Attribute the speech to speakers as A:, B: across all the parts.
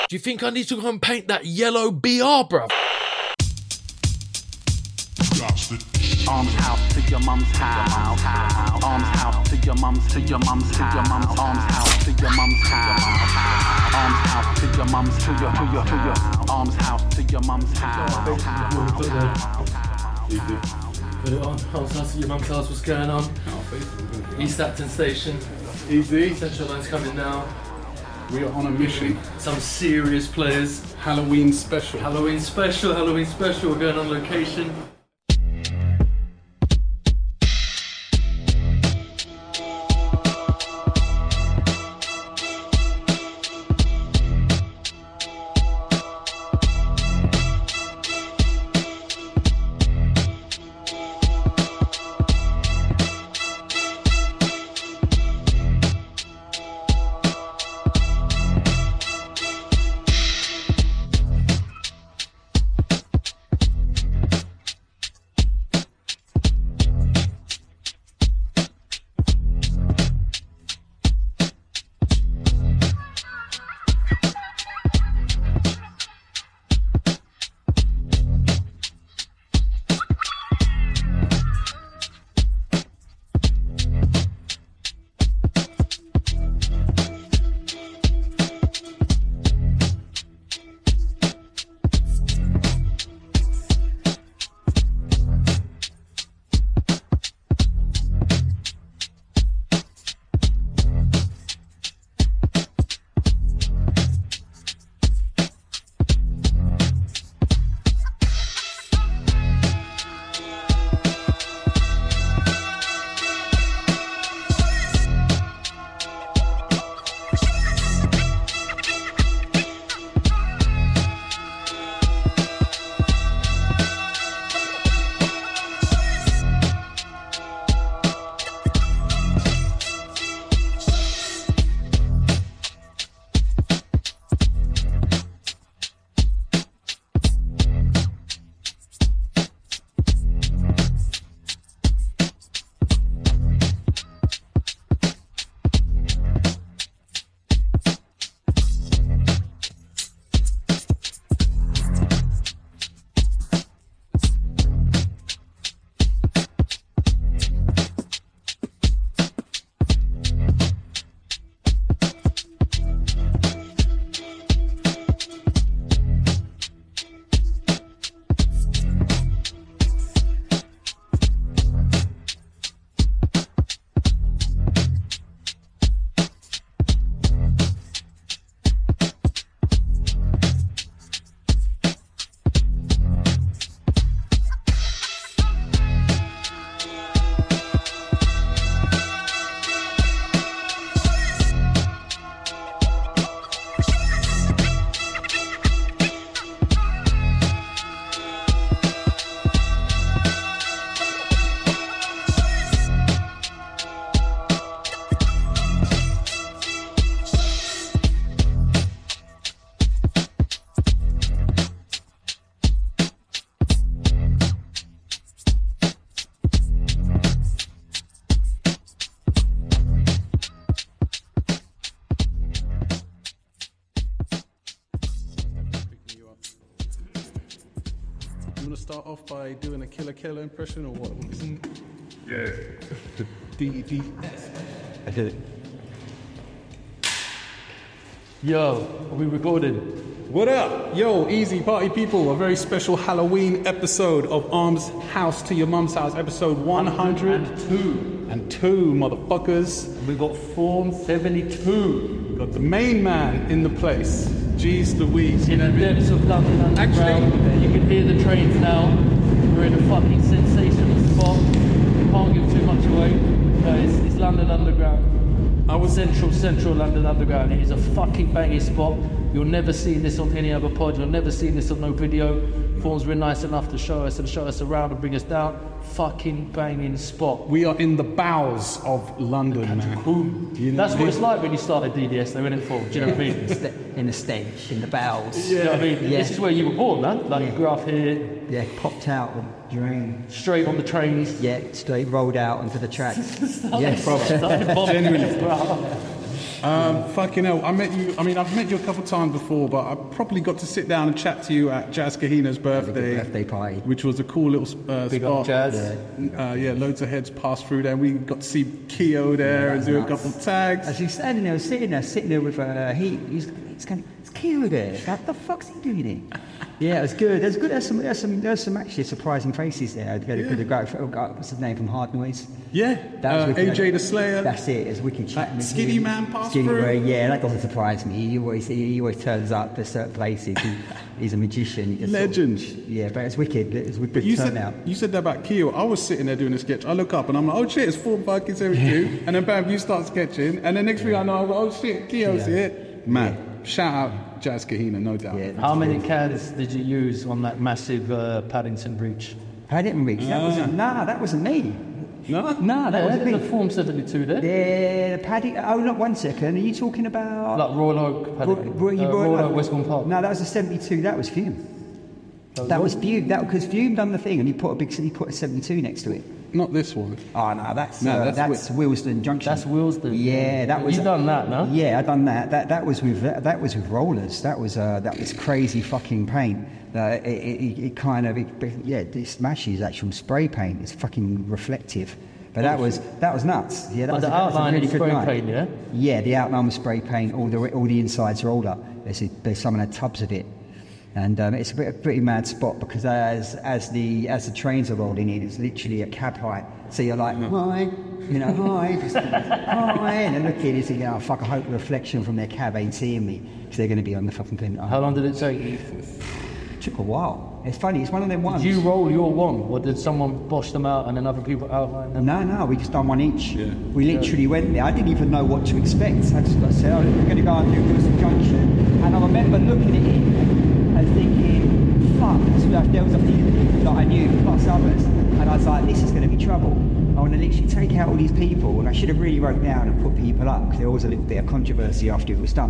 A: Do you think I need to go and paint that yellow BR, bruv?
B: Arms house to your mum's house. Arms house to your mum's, to your mum's, to your mum's. Arms house to your mum's house. Arms house to your mum's, to your arms house to your mum's house.
A: Easy. Put it on. House to your mum's house. What's going on? East Acton Station.
C: Easy.
A: Central Line's coming now.
C: We are on a mission.
A: Some serious players.
C: Halloween special.
A: Halloween special. Halloween special. We're going on location.
C: Start off by doing a Killer impression or what?
D: Yeah.
C: D.
D: I did it.
A: Yo, are we recording?
C: What up? Yo, easy party people. A very special Halloween episode of Arms House to Your Mum's House, episode 102. And two, motherfuckers.
A: We got Form 72.
C: Got the main man in the place, Jeez Louise.
A: In the depths of London Underground. You can hear the trains now. We're in a fucking sensational spot. Can't give too much away. It's London Underground. Central London Underground. It is a fucking banging spot. You'll never see this on any other pod. You'll never see this on no video. Form's been nice enough to show us around and bring us down. Fucking banging spot.
C: We are in the bowels of London, man.
A: That's what it's like when you started DDS, though, isn't it, Form? Do you know what I mean?
E: In the stench, in the bowels.
A: You know what I mean?
E: Yeah.
A: This is where you were born, man. Like, you grew up here.
E: Yeah, popped out and drained.
A: Straight on the trains.
E: Yeah, straight rolled out onto the tracks. Yes.
A: Started bombing.
C: Genuinely. Fucking hell, I met you. I mean, I've met you a couple of times before, but I probably got to sit down and chat to you at Jazz Kahina's
E: birthday party,
C: which was a cool little
A: Big
C: spot.
A: up Jazz.
C: Yeah, loads of heads passed through there. We got to see Keo there and do a couple of tags.
E: As he's standing there, sitting there with he's going, it's Keo there. What the fuck's he doing here? Yeah, it was good. There's some actually surprising faces there. What's his name from Hard Noise?
C: Yeah,
E: That was wicked.
C: AJ the Slayer.
E: That's it. It's wicked chat.
C: Skinny man passed
E: Skinny
C: through.
E: Yeah, that doesn't surprise me. He always turns up at certain places. He's a magician.
C: Legend.
E: Yeah, but it's wicked. It's wicked
C: You
E: turnout.
C: said that about Keo. I was sitting there doing a sketch. I look up and I'm like, oh shit, it's 4 buckets every two. And then bam, you start sketching. And the next thing I know, I'm like, oh shit, Keo's here. Man, shout out Jazz Kahina, no doubt.
E: Yeah,
A: How many cans did you use on that massive Paddington Reach?
E: Paddington Reach. That wasn't me.
C: No?
E: No, that wasn't me.
A: The Form 72 there?
E: Yeah, the Paddington. Oh, look, 1 second. Are you talking about
A: Like Royal Oak, Paddington. Royal Oak, Westbourne Park.
E: No, that was the 72. That was Fume. That was Fume. Because Fume done the thing, and he put a 72 next to it.
C: Not this one.
E: Oh no, that's
C: that's
E: Willesden Junction.
A: That's Willesden.
E: Yeah, that was.
A: You done that, no?
E: Yeah, I done that. That was with rollers. That was crazy fucking paint. It smashes actual spray paint. It's fucking reflective. But that was nuts. Yeah,
A: But the outline is spray paint, yeah?
E: Yeah, the outline was spray paint. All the insides roller. There's some of the tubs of it. And it's a pretty mad spot because as the trains are rolling in, it's literally at cab height. So you're like, hi, just, hi, and then looking, you think, oh fuck, I hope the reflection from their cab ain't seeing me because they're going to be on the fucking thing.
A: How long did it take you?
E: It took a while. It's funny. It's one of them ones.
A: Did you roll your one, or did someone bosh them out and then other people outline them?
E: No, we just done one each.
C: Yeah.
E: We literally went there. I didn't even know what to expect. I just got said, we're going to go and do Wilson Junction, and I remember looking at it and thinking, fuck, there was a few people that I knew, plus others, and I was like, this is going to be trouble. I want to literally take out all these people, and I should have really wrote down and put people up, because there was a little bit of controversy after it was done.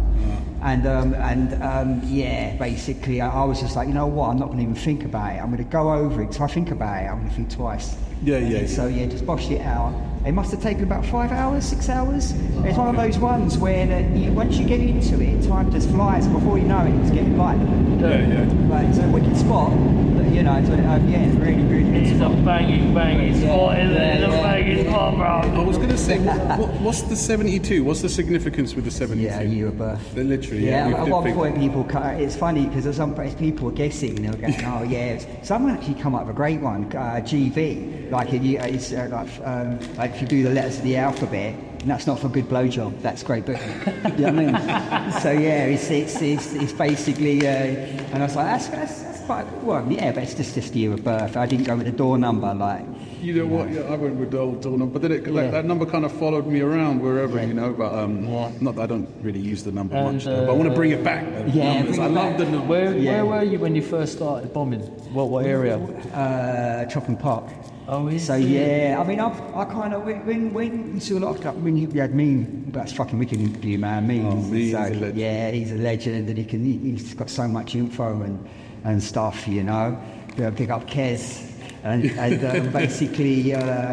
E: Basically, I was just like, you know what, I'm not going to even think about it. I'm going to go over it. So I think about it, I'm going to think twice. So just boshed it out. It must have taken about 5 hours, 6 hours. It's one of those ones where once you get into it, time just flies. Before you know it, it's getting light. But it's a wicked spot. But, it's really good.
A: It's a banging spot, isn't it? It's a banging spot, bro.
C: I was going to say, what's the 72? What's the significance with the 72?
E: Yeah, year of birth.
C: Literally,
E: at one point people, it's funny because some people are guessing, they're going, oh yeah, someone actually come up with a great one, GV, like if you do the letters of the alphabet, and that's not for a good blowjob, that's Great Britain. You know what I mean? So yeah, it's basically, and I was like, that's quite a good one. Yeah, but it's just year of birth. I didn't go with the door number, like.
C: You know what? Yeah, I went with the old door number, but then that number kind of followed me around wherever, But not that I don't really use the number much, but I want to bring it back.
E: Yeah,
C: I love the number.
A: Where were you when you first started bombing? What area?
E: Chopping Park.
A: Oh, is
E: so
A: it?
E: yeah, I mean, I kind of when you saw a lot of stuff. When you had Mean, that's fucking wicked interview, man. Mean,
C: he's a legend.
E: Yeah, he's a legend, and he's got so much info and stuff, Big up Kez, and basically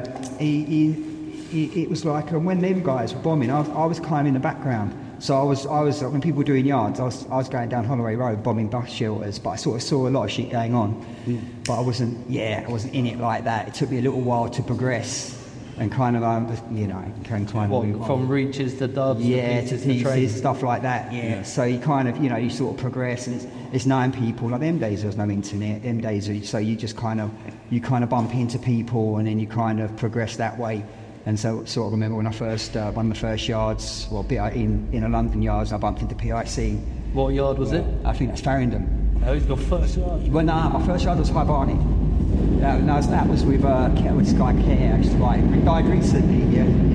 E: it was like when them guys were bombing, I was climbing in the background. So I was when people were doing yards, I was going down Holloway Road bombing bus shelters, but I sort of saw a lot of shit going on. But I wasn't in it like that. It took me a little while to progress and kind of can climb.
A: From reaches to dubs,
E: to pieces, stuff like that. Yeah. So you kind of you sort of progress, and it's knowing people. Like them days, there was no internet. Them days, so you just kind of bump into people, and then you kind of progress that way. And so sort of remember when I first one of the first yards, in a London yards, I bumped into PIC.
A: What yard was it?
E: I think that's Farringdon.
A: That was your first yard?
E: Well, no, my first yard was High Barnet. That was with this guy Care, he died recently,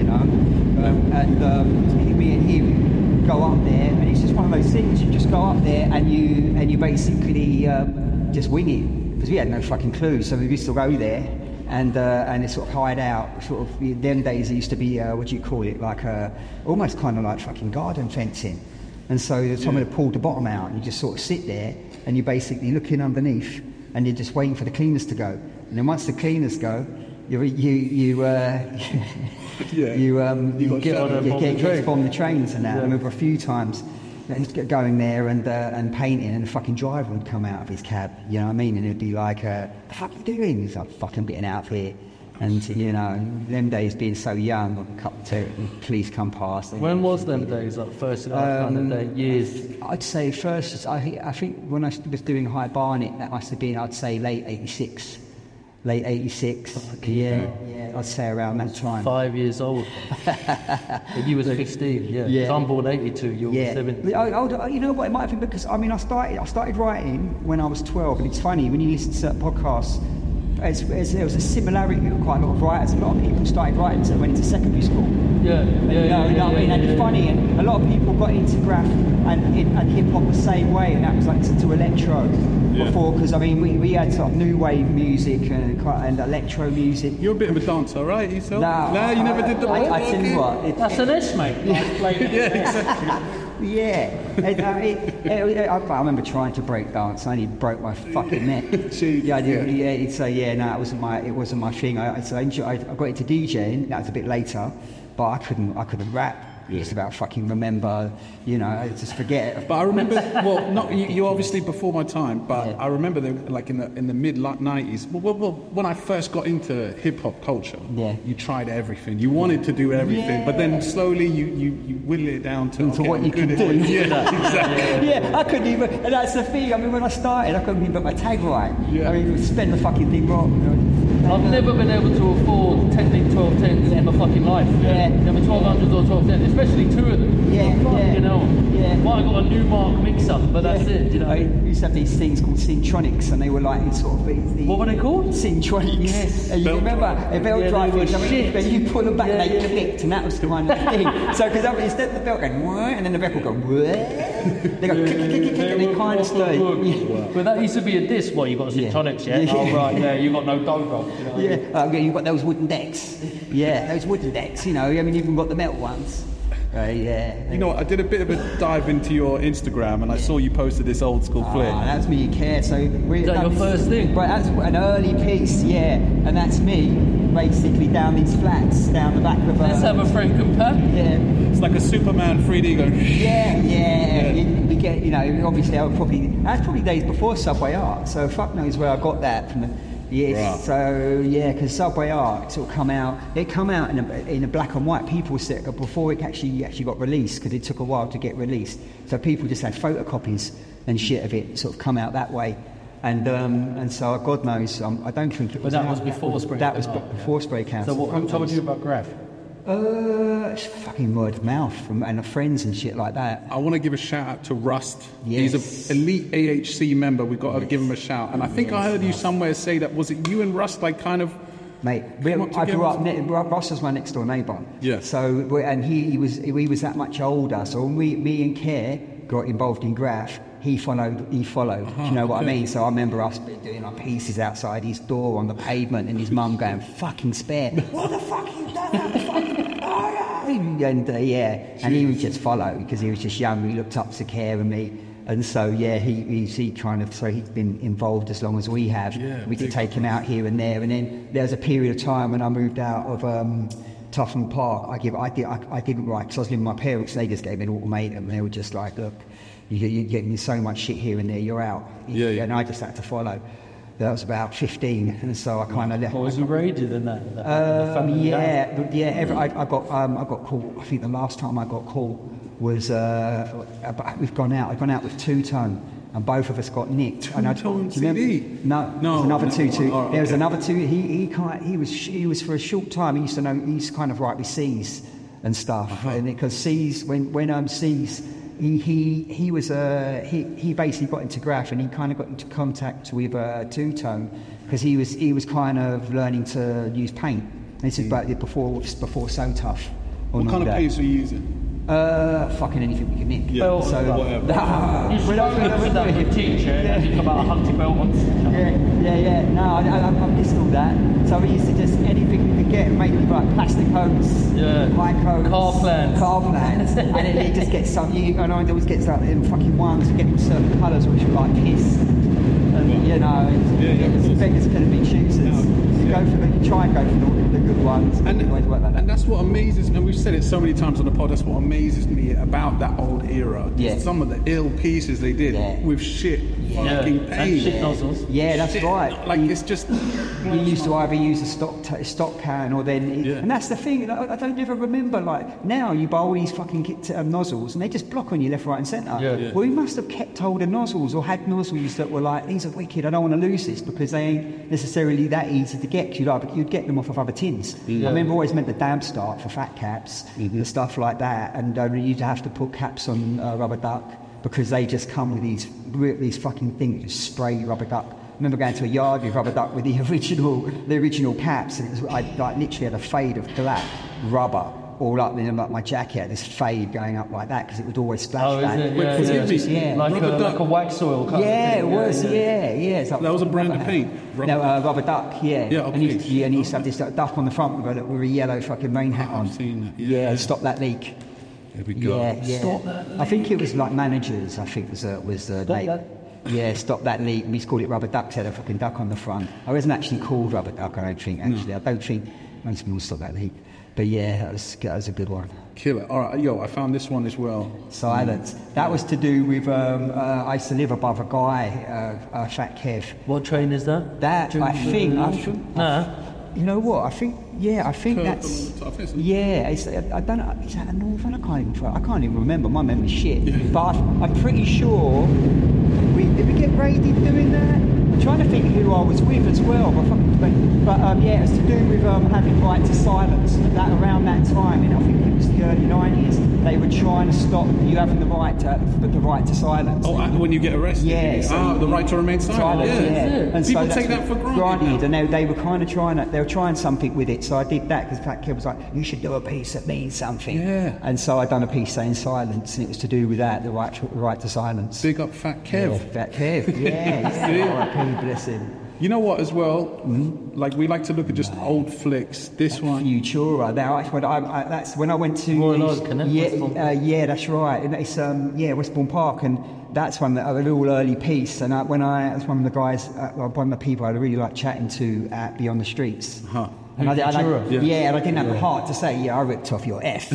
E: me and him go up there, and it's just one of those things. You just go up there and you basically just wing it, because we had no fucking clue. So we used to go there. And it's sort of hide out. Sort of them days it used to be what do you call it? Like almost kind of like fucking garden fencing. And so someone had pulled the bottom out, and you just sort of sit there, and you're basically looking underneath, and you're just waiting for the cleaners to go. And then once the cleaners go, you get from the trains and that. I remember a few times going there and painting, and the fucking driver would come out of his cab, you know what I mean? And it'd be like, "What the fuck are you doing?" He's like, "Fucking getting out of here." And you know, them days being so young, a couple of police come past.
A: When was them days? Like first kind of day, years?
E: I'd say first. I think when I was doing High Barnet, that must have been, I'd say, late '86. Late '86. Yeah, I'd say around that time.
A: 5 years old. If you was 15, yeah.
E: Yeah.
A: I'm born '82. You were 17.
E: You know what? It might have been because I started writing when I was 12, and it's funny when you listen to certain podcasts. There was a similarity with quite a lot of writers. A lot of people started writing until they went into secondary school.
A: Yeah.
E: And it's funny, and a lot of people got into graph and hip hop the same way, and that was like to electro before, because I mean we had sort of new wave music and electro music.
C: You're a bit of a dancer, right? Yourself?
E: No,
C: You never did the.
E: I tell you what,
A: That's an S, mate.
C: exactly.
E: Yeah, I remember trying to break dance. I only broke my fucking neck.
C: Jeez,
E: yeah, I did. Yeah, no, it wasn't my thing. I got into DJing. That was a bit later, but I couldn't rap. Just about fucking remember, you know, I just forget it.
C: But I remember, well, not you obviously before my time, but I remember like in the mid 90s. Well, when I first got into hip hop culture, you tried everything. You wanted to do everything, but then slowly you whittle it down to
E: what you can do.
C: Yeah, exactly.
E: Yeah, I couldn't even. And that's the thing. I mean, when I started, I couldn't even put my tag right.
C: Yeah.
E: I mean, spend the fucking thing wrong. You know?
A: I've never been able to afford Technic 1210s in my fucking life.
E: Yeah.
A: Never 1200s or 1210s, especially two of them. You know.
E: Yeah.
A: Well, I got a Newmark mixer, but that's it. You know.
E: I used to have these things called Syntronics, and they were like these sort of these.
A: What were they called?
E: Syntronics.
A: Yes.
E: And you remember a belt drive?
A: they were shit.
E: When you pull them back, they clicked, and that was the kind of thing. So because instead of the belt going, "Wah," and then the record go, "Wah," they go click, click, click, click, and they kind of stir.
A: But that used to be a disc. What, you got Syntronics, yeah? Oh right, yeah. You got no dobro. You know?
E: You've got those wooden decks. Yeah, those wooden decks. You know, I mean, you've even got the metal ones. Yeah.
C: You know what, I did a bit of a dive into your Instagram and I saw you posted this old school flick.
E: That's me, you care. So
A: is that your first thing?
E: Right, that's an early piece, yeah. And that's me, basically down these flats, down the back of
A: Let's have a friend compare.
E: Yeah.
C: It's like a Superman 3D going.
E: Yeah. You get, you know, obviously that's probably days before Subway Art. So fuck knows where I got that from. Yes, so because Subway Art sort of come out in a black and white. People said before it actually got released, because it took a while to get released. So people just had photocopies and shit of it sort of come out that way, and so God knows, I don't think it was.
A: But that was before Spray.
E: That was before Spray Council.
A: So who told you about Graph?
E: It's fucking word of mouth and friends and shit like that.
C: I want to give a shout out to Rust.
E: Yes.
C: He's an elite AHC member. We've got to give him a shout. And I think I heard you somewhere say that, was it you and Rust like kind of...
E: Mate, I grew up. Ross was my next door neighbour.
C: Yeah.
E: So and he was that much older. So when me and Kerr got involved in Graph, he followed. Do you know what I mean? So I remember us doing our pieces outside his door on the pavement, and his mum going, "Fucking spare! What the fuck you done?" And he would just follow because he was just young. He looked up to Kerr and me. And so, he kind of, so he's been involved as long as we have. Yeah, we could take him out here and there. And then there was a period of time when I moved out of Tuffham Park. I didn't write because I was living with my parents. They just gave me an ultimatum. They were just like, look, you're getting so much shit here and there, you're out. Yeah. And I just had to follow. That was about 15, and so I kind of left.
A: What was you rated in that?
E: I got called. I think the last time I got called was I've gone out with Two Tone, and both of us got nicked.
C: Two Tone CD?
E: No, another Two.
C: Right,
E: there was another Two. He was for a short time. He used to kind of write with C's and stuff, and because C's when C's. He basically got into Graph, and he kind of got into contact with Two Tone because he was kind of learning to use paint. And this is before So Tough.
C: What kind of paints were you using?
E: Fucking anything we could nick.
C: Yeah,
A: well,
C: so whatever.
A: You should that with teacher and you come out a hunting belt once.
E: Yeah. No, I missed all that. So we used to just anything we could get, maybe like plastic coats, high coats, car plans, and then you just get some. And I always get like them fucking ones and get them certain colours which were like piss, and you know, beggars could have been choosers. you try and go for the good ones.
C: And,
E: it always work like that.
C: and that's what amazes me, and we've said it so many times on the pod, that's what amazes me about that old era.
E: Yeah.
C: Some of the ill pieces they did with shit fucking
A: And
C: pain.
A: shit nozzles.
E: Yeah, that's
C: Shit,
E: right.
C: Like, it's just...
E: You used to either use a stock can or then... And that's the thing, I don't ever remember, like, now you buy all these fucking nozzles and they just block on you left, right and centre.
A: Yeah.
E: Well, we must have kept hold of nozzles or had nozzles that were like, these are wicked, I don't want to lose this, because they ain't necessarily that easy to get. You'd get them off of other tins. I remember always meant the damp start for fat caps, and stuff like that, and you'd have to put caps on rubber duck, because they just come with these fucking things, just spray rubber duck. I remember going to a yard with rubber duck with the original caps, and it was, I like literally had a fade of black rubber all up in like my jacket, this fade going up like that, because it would always splash
A: Oh,
E: back.
A: is it? Yeah. Like a wax oil kind of
E: Yeah,
A: thing.
E: it was. Yeah. It's like
C: That was a brand of paint.
E: Rubber duck. Yeah.
C: Yeah,
E: And he used to have this duck on the front with a yellow fucking rain hat on.
C: I've seen that.
E: Yeah, stop that leak.
C: There we go.
E: Yeah.
A: Stop that leak.
E: I think it was like managers. I think was the name.
A: that.
E: Yeah, stop that leak. We used to call it rubber ducks. Had a fucking duck on the front. I wasn't actually called rubber duck. I don't think. Actually, I don't think most people stop that leak. But yeah, that was a good one.
C: Killer. All right, I found this one as well.
E: Silence. That was to do with. I used to live above a guy, Fat Kev.
A: What train is that?
E: That I think.
A: Nah.
E: You know what? I think that's.
C: I think it's
E: Yeah, I don't know. Is that a Northern? I can't even remember. My memory's shit. But I'm pretty sure. Did we get raided doing that? I'm trying to think who I was with as well. But yeah, it's to do with having right to silence. That around that time, and I think it was the early 90s, they were trying to stop you having the right to silence.
C: Oh, when you get arrested?
E: Yeah.
C: The right to remain silent. Yeah.
E: And
C: People
E: so
C: take that for granted.
E: and they were kind of trying something with it. So I did that because Fat Kev was like, you should do a piece that means something.
C: Yeah.
E: And so I done a piece saying silence, and it was to do with that, the right to silence.
C: Big up Fat Kev.
E: Yeah, Fat Kev. Yeah. R.I.P. Bless him.
C: You know what, as well? Like, we like to look at just old flicks. This one.
E: Futura. That's when I went to.
A: Royal Oak, isn't it?
E: Yeah, that's right. And it's Westbourne Park, and that's one a real early piece. And that's one of the guys, one of the people I really liked chatting to at Beyond the Streets.
C: Huh.
E: And and I didn't have the heart to say, I ripped off your F.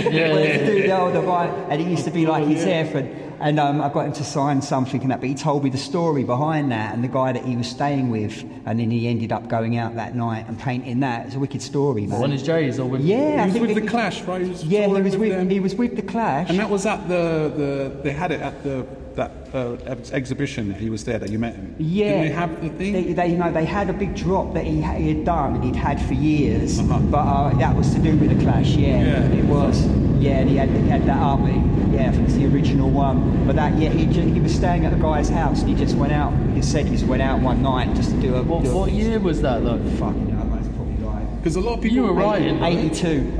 E: And it used to be like his F, and I got him to sign something and that, but he told me the story behind that and the guy that he was staying with, and then he ended up going out that night and painting that. It's a wicked story, man.
A: One is Jay's or with...
E: Yeah,
C: He was with The Clash, right? He
E: was with The Clash.
C: And that was at they had it at that exhibition that he was there, that you met him.
E: Yeah.
C: Didn't they have the thing?
E: They had a big drop that he had done and he'd had for years, but that was to do with The Clash, it was. Yeah, and he had that up. I think it's the original one. But he was staying at the guy's house and he just went out. He said he just went out one night just to do a...
A: What year was that, though?
E: Fucking hell, that's probably right.
C: Because a lot of people...
A: You were writing.
E: 82.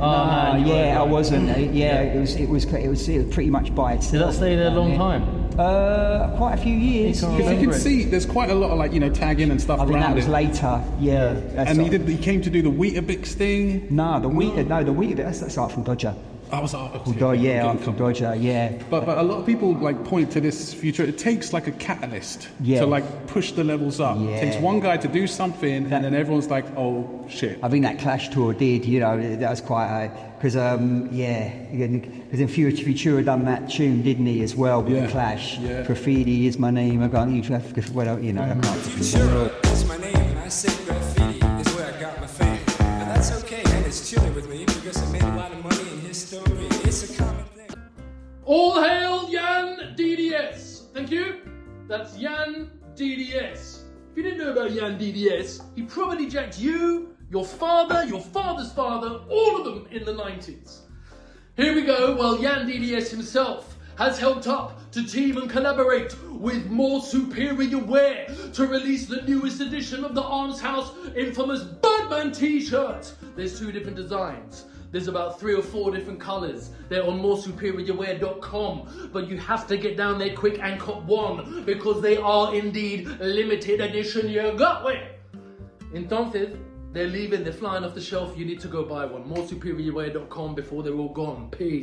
E: I wasn't. It was pretty much by itself.
A: Did that stay there a long time?
E: Quite a few years.
C: Because you can see there's quite a lot of tagging and stuff
E: I think
C: around
E: that was
C: it.
E: later. Yeah.
C: And he came to do the Weetabix thing.
E: The Weetabix. That's art from Dodger.
C: I was
E: art from Dodger. Yeah.
C: But a lot of people point to this future. It takes like a catalyst to push the levels up.
E: Yeah.
C: It takes one guy to do something, and then everyone's like, oh shit.
E: I think that Clash tour did. That was quite because because in Futura done that tune, didn't he, as well with the Clash?
C: Yeah.
E: Graffiti is my name. I can't use I can't.
F: Futura is my name, and I say graffiti is where I got my fame. Now that's okay, and it's chilling with me because I made a lot of money in his story. It's a common thing.
A: All hail Jan DDS. Thank you. That's Jan DDS. If you didn't know about Jan DDS, he probably jacked you, your father, your father's father, all of them in the 90s. Here we go. Well, Jan DDS himself has helped up to team and collaborate with More Superior Wear to release the newest edition of the Arms House infamous Birdman t-shirt. There's 2 different designs. There's about 3 or 4 different colours. They're on moresuperiorwear.com, but you have to get down there quick and cop one because they are indeed limited edition. You got it. Entonces, they're leaving, they're flying off the shelf. You need to go buy one. moresuperiorwear.com before they're all gone. Peace.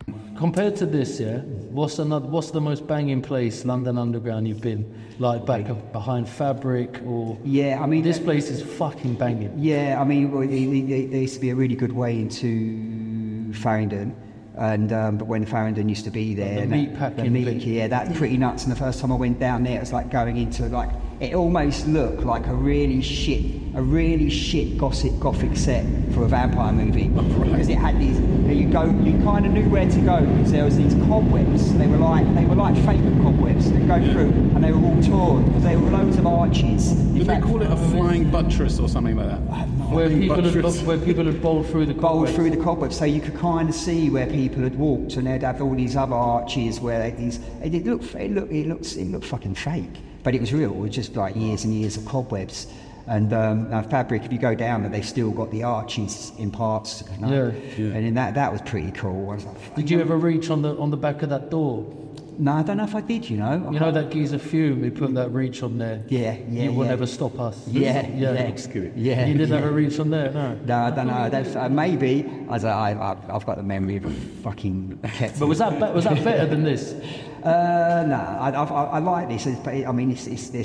A: Compared to this, yeah, what's the most banging place, London Underground, you've been? Like back behind Fabric or...
E: Yeah, I mean...
A: This place is fucking banging.
E: Yeah, I mean, there used to be a really good way into Farringdon. And but when Farringdon used to be there,
A: the meat packing bit.
E: Yeah, that's pretty nuts. And the first time I went down there, it was like going into like it almost looked like a really shit gothic set for a vampire movie because it had these. You kind of knew where to go because there was these cobwebs. They were like fake cobwebs that go through, and they were all torn because there were loads of arches.
C: Did they call it a flying buttress or something like that?
A: Where people had bowled through the
E: cobwebs, so you could kind of see where people had walked, and they'd have all these other arches where it looked fucking fake, but it was real. It was just like years and years of cobwebs. And Fabric, if you go down there, they've still got the arches in parts. You know? Yeah. And then that was pretty cool. I was like,
A: did you ever reach on the back of that door?
E: No, I don't know if I did, you know.
A: You know that geezer Fume, we put that reach on there.
E: Yeah.
A: He will never stop us.
E: Yeah.
A: You didn't have a reach on there, no?
E: No, I don't know. That's, maybe. I've got the memory of a fucking...
A: But was that better than this?
E: No, I like this. I mean,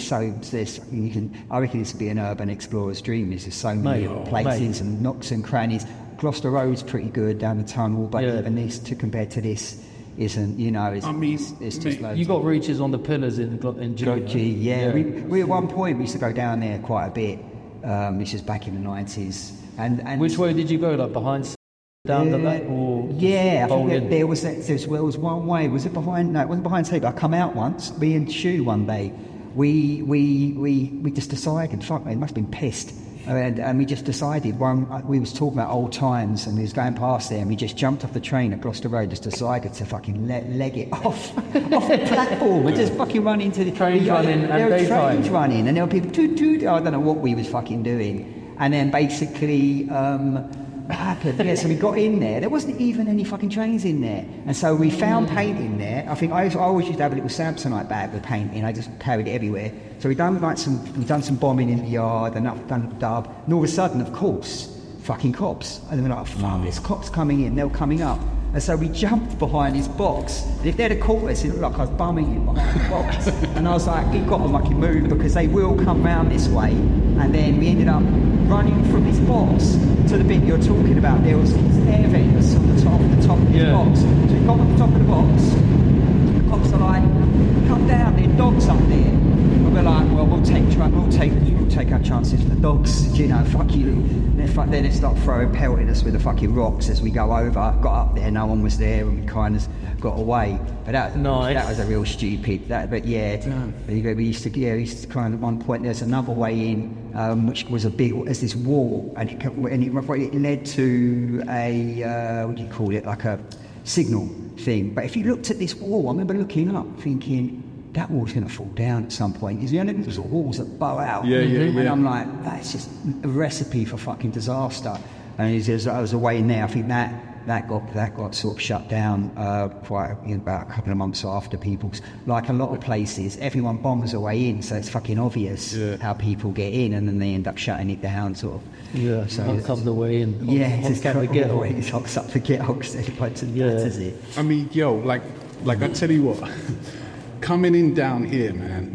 E: I reckon this would be an urban explorer's dream. There's just so many places and nooks and crannies. Gloucester Road's pretty good down the tunnel, but even this, compared to this, isn't, you know, it's just loads.
A: You got reaches on the pillars in G.
E: Yeah. We at one point we used to go down there quite a bit. This is back in the 90s. And
A: which way did you go? Like behind, down the back, or
E: I think there was one way. Was it behind? No, it wasn't behind Tate. I come out once. Me and Shu one day. We just decided. Fuck me, must have been pissed. And we just decided, we was talking about old times and we was going past there and we just jumped off the train at Gloucester Road, just decided to fucking leg it off the platform and just fucking run into the
A: trains running and daytime.
E: There were trains running and there were people toot. I don't know what we was fucking doing. And then basically what happened? Yeah, so we got in there. There wasn't even any fucking trains in there. And so we found paint in there. I think I always used to have a little Samsonite bag with paint in. I just carried it everywhere. So we've done some bombing in the yard and done a dub. And all of a sudden, of course, fucking cops. And we're like, fuck, there's cops coming in. They were coming up. And so we jumped behind his box. And if they'd have caught us, it looked like I was bumming him behind the box. And I was like, you've got to fucking move because they will come round this way. And then we ended up running from his box to the bit you're talking about. There was his air vents on the top of his box. So we got on the top of the box. The cops are like, come down, there are dogs up there. And we're like, well, we'll take our chances. The dogs, you know, fuck you. Then they start pelting us with the fucking rocks as we go over. Got up there, no one was there, and we kind of got away. But that was a real stupid. We used to kind of at one point. There's another way in, which was as this wall, and it led to a what do you call it, like a signal thing. But if you looked at this wall, I remember looking up, thinking, that wall's going to fall down at some point. Because there's walls that bow out. And I'm like, that's just a recipe for fucking disaster. And there was a way in there. I think that got sort of shut down about a couple of months after people's. Like a lot of places, everyone bombs their way in, so it's fucking obvious how people get in, and then they end up shutting it down, sort of.
A: Yeah, so comes the way in.
E: It's kind of get away. It hooks up the ghetto because that's it.
C: I mean, like I tell you what. Coming in down here, man,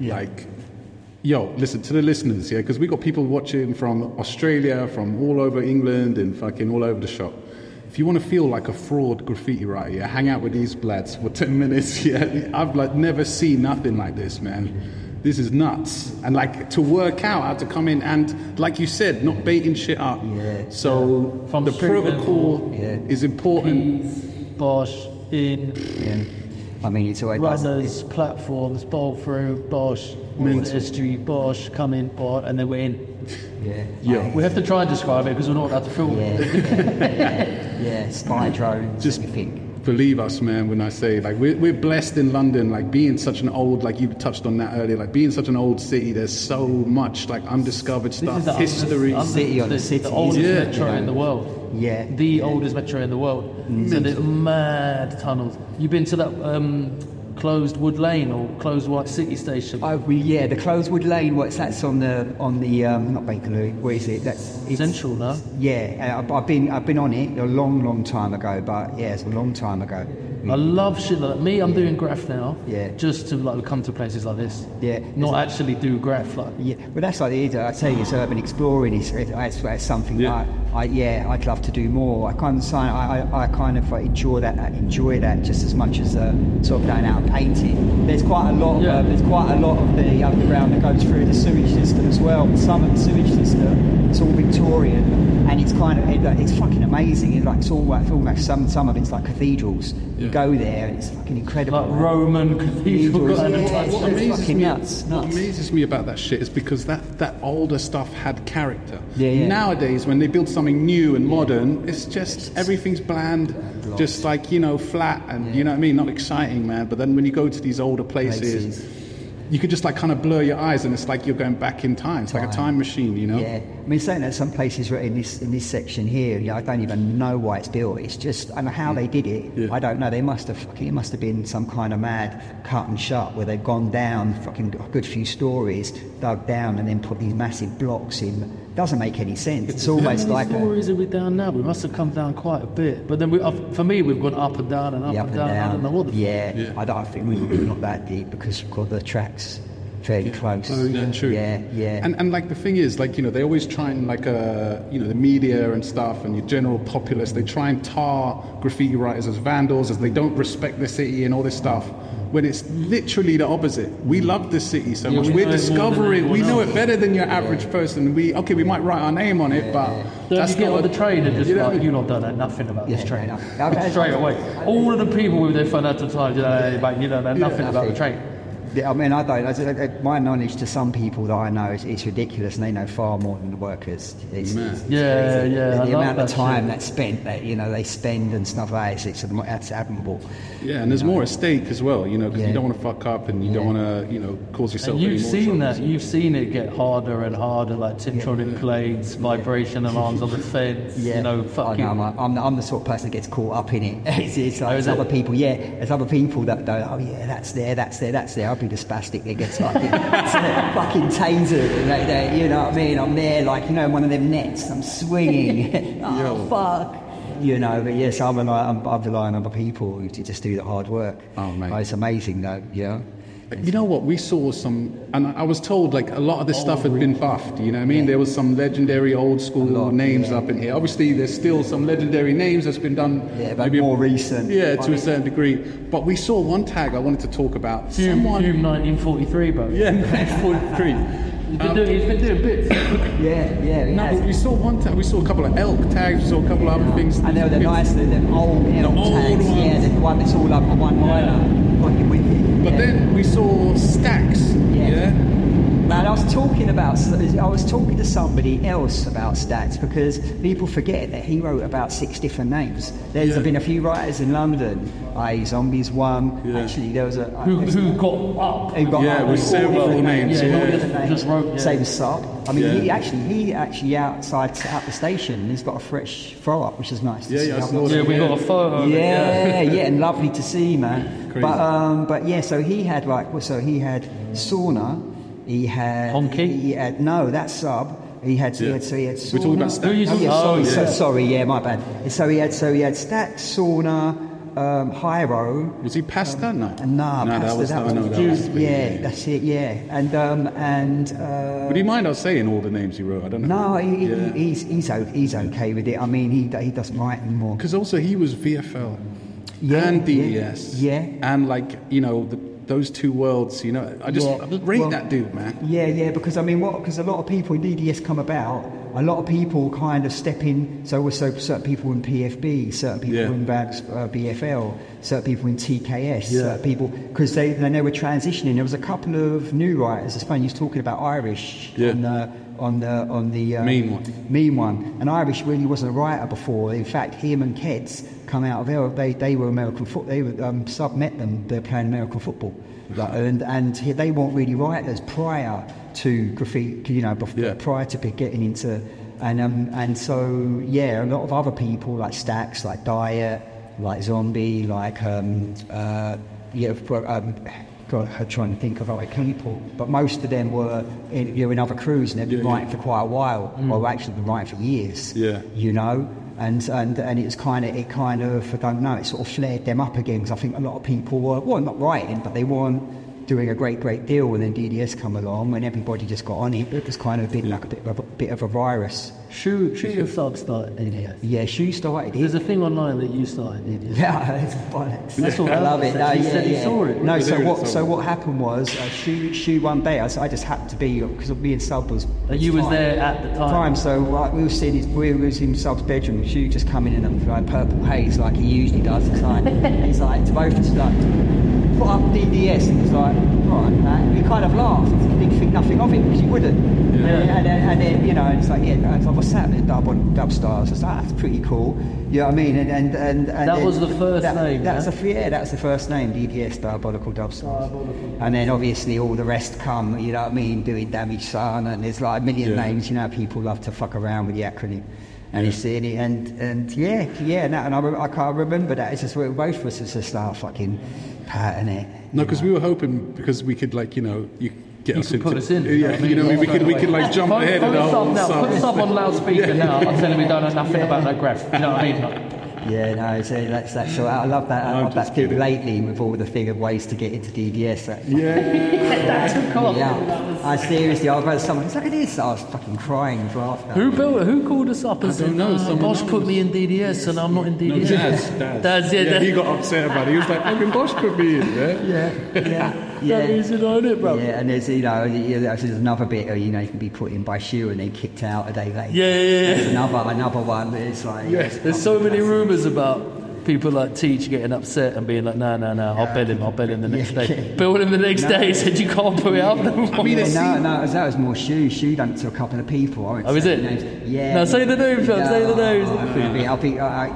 C: listen to the listeners, because we got people watching from Australia, from all over England and fucking all over the shop. If you want to feel like a fraud graffiti writer, hang out with these bloods for 10 minutes, I've never seen nothing like this, man. This is nuts. And to work out how to come in and, like you said, not baiting shit up. So from the protocol is important.
A: Peas, Bosch, in...
E: I mean, it's always
A: runners, platforms, bowl through, Bosch, history, Bosch, come in, Bosch, and then we're in. We have to try and describe it because we're not allowed to film it.
E: Spy drones,
C: just
E: everything.
C: Believe us, man, when I say, we're blessed in London, being such an old, you touched on that earlier, being such an old city, there's so much, undiscovered stuff, history.
A: The oldest metro in the world.
E: Yeah.
A: The oldest metro in the world. So there's mad tunnels. You've been to that closed Wood Lane or closed White City Station?
E: The closed Wood Lane. That's on the not Bakerloo. Where is it? That's
A: Central, no?
E: Yeah, I've been on it a long time ago. But it's a long time ago.
A: I love shit like that. Me, I'm doing graph now.
E: Yeah.
A: Just to like come to places like this.
E: Yeah.
A: Not actually do graph like.
E: Yeah, but that's like the I tell you, it's urban exploring. It's something I'd love to do more. I kind of enjoy that just as much as sort of going out and painting. There's quite a lot of the underground that goes through the sewage system as well. Some of the sewage system, it's all Victorian, and it's kind of it's fucking amazing. It's all like some of it's like cathedrals. You go there and it's fucking incredible.
A: Like Roman cathedrals.
C: What
E: Nuts.
C: amazes me about that shit is because that older stuff had character.
E: Yeah.
C: Nowadays, when they build something new and modern, it's just everything's bland, just like flat and you know what I mean, not exciting, man. But then when you go to these older places, you could just like kind of blur your eyes, and it's like you're going back in time. It's like a time machine,
E: Yeah, I mean, saying that some places in this section here, I don't even know why it's built. It's just, and how they did it, I don't know. It must have been some kind of mad cut and shut where they've gone down fucking a good few stories, dug down, and then put these massive blocks in. Doesn't make any sense. It's almost like
A: how many stories are we down now? We must have come down quite a bit. But then for me, we've gone up and down and up and down. I don't know what the
E: I don't think we're not that deep because the tracks fairly close.
C: Oh, yeah, true.
E: Yeah.
C: And like the thing is, like they always try and like the media and stuff and your general populace, they try and tar graffiti writers as vandals, as they don't respect the city and all this stuff. When it's literally the opposite. We love this city so much. We're discovering. We know it better than your average person. We might write our name on it, but
A: that's not on the train and just like you lot don't know nothing about this train. Straight away, all of the people with their Financial Times, you don't know nothing about the train.
E: Yeah, I mean, I don't. My knowledge to some people that I know is ridiculous, and they know far more than the workers. It's crazy. The amount of time that's spent, that they spend and stuff like that. That's admirable.
C: Yeah, and there's more at stake as well. Because you don't want to fuck up, and you don't want to, cause yourself.
A: And you've
C: any more
A: seen
C: trouble.
A: that. You've seen it get harder and harder, like Tiptronic plates, vibration alarms on the fence. Fucking.
E: I'm the sort of person that gets caught up in it. It's like other people. Yeah, there's other people that go, oh yeah, that's there. I'll be the spastic that gets fucking tainted. And you know what I mean? I'm there like in one of them nets. I'm swinging. Fuck. But yes, I rely on other people to just do the hard work.
C: Oh, mate.
E: It's amazing though.
C: You know what? We saw some, and I was told like a lot of this stuff had been buffed. You know what I mean? There was some legendary old school names up in here. Obviously, there's still some legendary names that's been done.
E: Yeah, but maybe more recent.
C: Yeah, to a certain degree. But we saw one tag I wanted to talk about.
A: Fume 1943, bro.
C: Yeah, 1943.
A: He's been doing bits.
E: Yeah.
C: We saw one tag. We saw a couple of elk tags. We saw a couple of other things.
E: And they were the nice, the old elk tags.
C: Ones.
E: Yeah, the one that's all up on one liner. Fucking wicked.
C: But then we saw stacks. Yeah.
E: Man, I was talking to somebody else about Stats because people forget that he wrote about 6 different names. There's been a few writers in London. Zombies one. Yeah. Actually, there was a
A: who got up.
E: Who got up
C: with several names.
A: Just wrote.
E: Same Sub. I mean, he actually out the station. He's got a fresh throw up, which is nice. To see.
A: We got a photo.
E: And lovely to see, man.
C: Crazy.
E: But yeah, so he had Sauna. He had
A: Honky?
E: He had that's Sub. He had Sauna.
C: We're talking about Stacks.
E: Sorry, my bad. So he had Stacks, Sauna, Hyro.
C: Was he Pasta? No.
E: Pasta. That's it. Yeah, and.
C: Would you mind us saying all the names he wrote? I don't know.
E: No, he's okay with it. I mean, he doesn't write anymore.
C: Because also he was VFL and DES. And those two worlds, I just rate that dude, man.
E: Yeah, because I mean, because a lot of people in DDS come about, a lot of people kind of step in, so certain people in PFB, certain people in BFL, certain people in TKS, certain people, because they were transitioning. There was a couple of new writers, it's funny, he was talking about Irish on the mean one. And Irish really wasn't a writer before. In fact, him and Keds come out of there. They were American football. They were Sub met them. They're playing American football, and they weren't really writers prior to graffiti. Prior to getting into and so a lot of other people like Stacks, like Diet, like Zombie, like trying to think of other people, but most of them were in other crews and they've been writing for quite a while, or actually been writing for years. And it was kind of I don't know, it sort of flared them up again, because I think a lot of people were, well, not writing, but they weren't doing a great deal, and then DDS come along and everybody just got on it. It was kind of been like a bit of a virus.
A: Shoe yourself started DDS.
E: Yeah, Shoe started it.
A: There's a thing online that you started DDS.
E: Yeah, it's bollocks.
A: That's all
E: I love it. No,
A: he said he saw it.
E: No, so what happened was, Shoe one day, I just happened to be, because me and Sub was...
A: And you was there at the time.
E: So we was in Sub's bedroom, Shoe just coming in a like, purple haze like he usually does. It's like, he's like, to both of us, like, put up DDS, and it's like, right, and we kind of laughed. He didn't think nothing of it, because he wouldn't.
A: Yeah.
E: And then, you know, it's like, yeah, I was like, what's happening? Dub Stars. I was like, that's pretty cool. You know what I mean? And
A: that was the first name.
E: That was the first name, DDS, Diabolical Dub Stars. And then obviously all the rest come, you know what I mean, doing Damage Son, and there's like a million names. You know, people love to fuck around with the acronym. And he's seeing it, and I can't remember that. It's just where both of us just start fucking patting it.
C: No, because we were hoping, because we could, like, you know, get us into...
A: put us in.
C: Yeah, you know, we could like jump ahead of the whole
A: Put us up on loudspeaker now. I'm telling we don't know nothing about that graph. You know what I mean?
E: Yeah, no, so that's so I love that. I love that thing lately with all the thing of ways to get into DDS.
A: That took off.
E: Yeah, I seriously, I've had someone. Look at this! I was fucking crying with laughter.
A: Who built it? Who called us up and said, Bosch put me in DDS and I'm not in DDS?
C: Daz. Yeah, he got upset about it. He was like, fucking Bosch put me in,
E: Yeah.
A: That easy on it, bro.
E: Yeah, and there's, you know, there's another bit, you know, you can be put in by Shoe and then kicked out a day later.
A: Yeah.
E: There's another one. It's like,
A: there's so many rumours about people like Teach getting upset and being like, no, I'll bell him the next day. Bill him the next day, said you can't put it up.
E: I mean, that was more Shoe. Shoe done it to a couple of people.
A: Oh, is it?
E: Names. Yeah.
A: No, say the name, Phil. Say the names.
E: I'll be,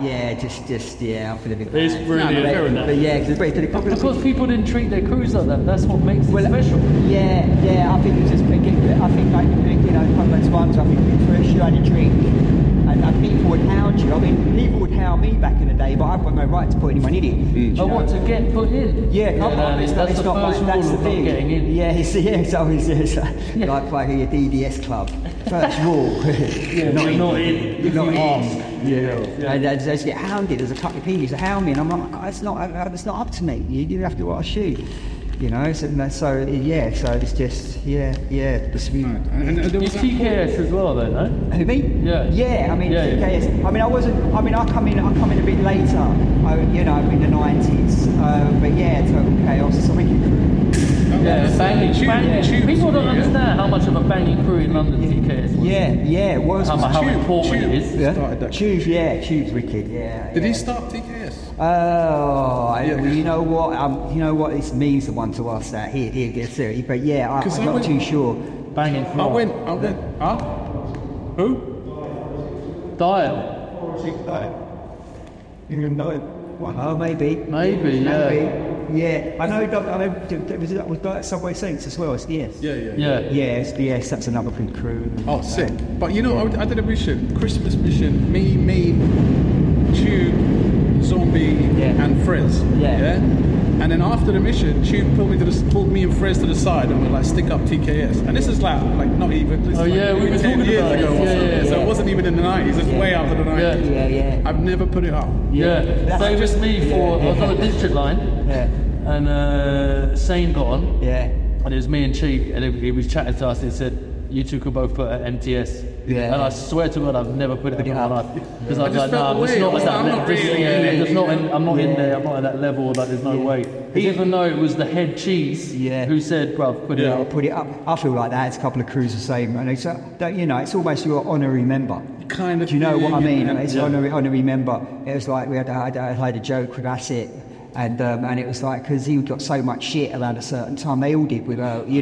E: I'll feel a bit.
A: It's really fair enough.
E: But yeah,
A: because people didn't treat their crews like that. That's what makes it special.
E: Yeah. I think it's just, I think, like, you know, one of those ones. I think for Shoe had a drink. And people would hound you. I mean, people would hound me back in the day, but I've got no right to put anyone in it.
A: What, to get put in?
E: Yeah, come on. It's not like that's the thing.
A: Getting in.
E: Yeah, it's always like playing a DDS club. First rule.
A: You're not in.
E: You're not in. Yeah. And they just get hounded. There's a couple of people that hound me, and I'm like, oh, it's not up to me. You have to watch Shoe. You know, so it's just, it's really...
A: And you TKS as well, though, no?
E: Who, me? Yeah, I mean, TKS. I come in a bit later, you know, in the 90s, but yeah, Total Chaos, it's a wicked crew.
A: Banging. People don't understand how much of a banging crew in London TKS was.
E: Yeah, it was.
A: How important it is.
E: Tube's wicked, yeah.
C: Did he start TKS?
E: You know what this means, the one to us that he gets it. But yeah, I'm not too sure.
A: Banging crew.
C: I went, Who?
A: Dial.
E: You didn't know it? Oh, maybe. Yeah, I know. Was that Subway Saints as well? It's yes.
C: Yeah.
E: SBS. That's another big crew.
C: Oh, sick. But you know, I did a mission, Christmas mission. Me, Tube, Zombie, and Frez. Yeah. And then after the mission, Tube pulled me and Frez to the side and we're like, stick up TKS. And this is like not even. This
A: we were
C: 10
A: talking
C: years
A: about
C: ago.
A: it.
C: So it wasn't even in the 90s. It's way after the 90s.
E: Yeah.
C: I've never put it up.
A: Yeah. So it was me for. I was on a district line.
E: Yeah.
A: And Sane got on.
E: Yeah.
A: And it was me and Chief, and he was chatting to us and he said, you two could both put an MTS.
E: Yeah.
A: And I swear to God, I've never put it up in my life. Because I was like,
C: felt
A: it's not at that level. I'm not in there, I'm not at that level, like, there's no way. Even though it was the head cheese who said, bruv, put it up.
E: Put it up. I feel like that. It's a couple of crews the same. And it's, you know, it's almost your honorary member.
C: Kind of.
E: Do you know what I mean? It's honorary member. It was like, I had a joke with Asset. And it was like, because he got so much shit around a certain time, they all did with,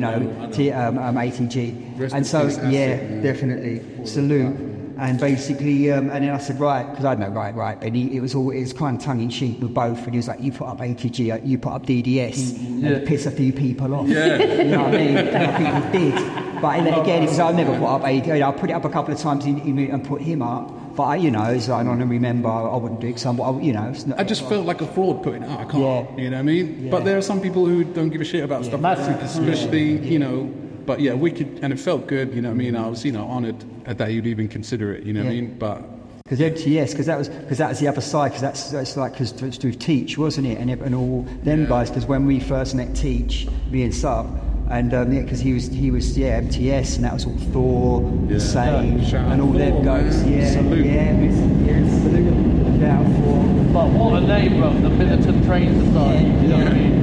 E: ATG. And so, definitely, salute. And basically, and then I said, right, because I know, right. And it was kind of tongue-in-cheek with both. And he was like, you put up ATG, you put up DDS, and piss a few people off.
C: Yeah.
E: You know what I mean? And people did. But then again, I never put up ATG. I put it up a couple of times and put him up. But you know, it's like, I don't remember. I wouldn't do it. I
C: just felt like a fraud putting it out. I can't.
E: Yeah.
C: You know what I mean? Yeah. But there are some people who don't give a shit about stuff like that, especially you know. But yeah, we could, and it felt good. You know what I mean? I was honoured that you'd even consider it. You know what I mean? But
E: Because MTS, because that was the other side. Because that's like because to do with Teach, wasn't it? And all them guys. Because when we first met Teach, me and Sub, and because he was MTS, and that was all Thor, Sane, and all them guys.
C: Salute.
E: Salute. Down for.
A: But what a name, bro! The Militant Training Society. You know what I mean?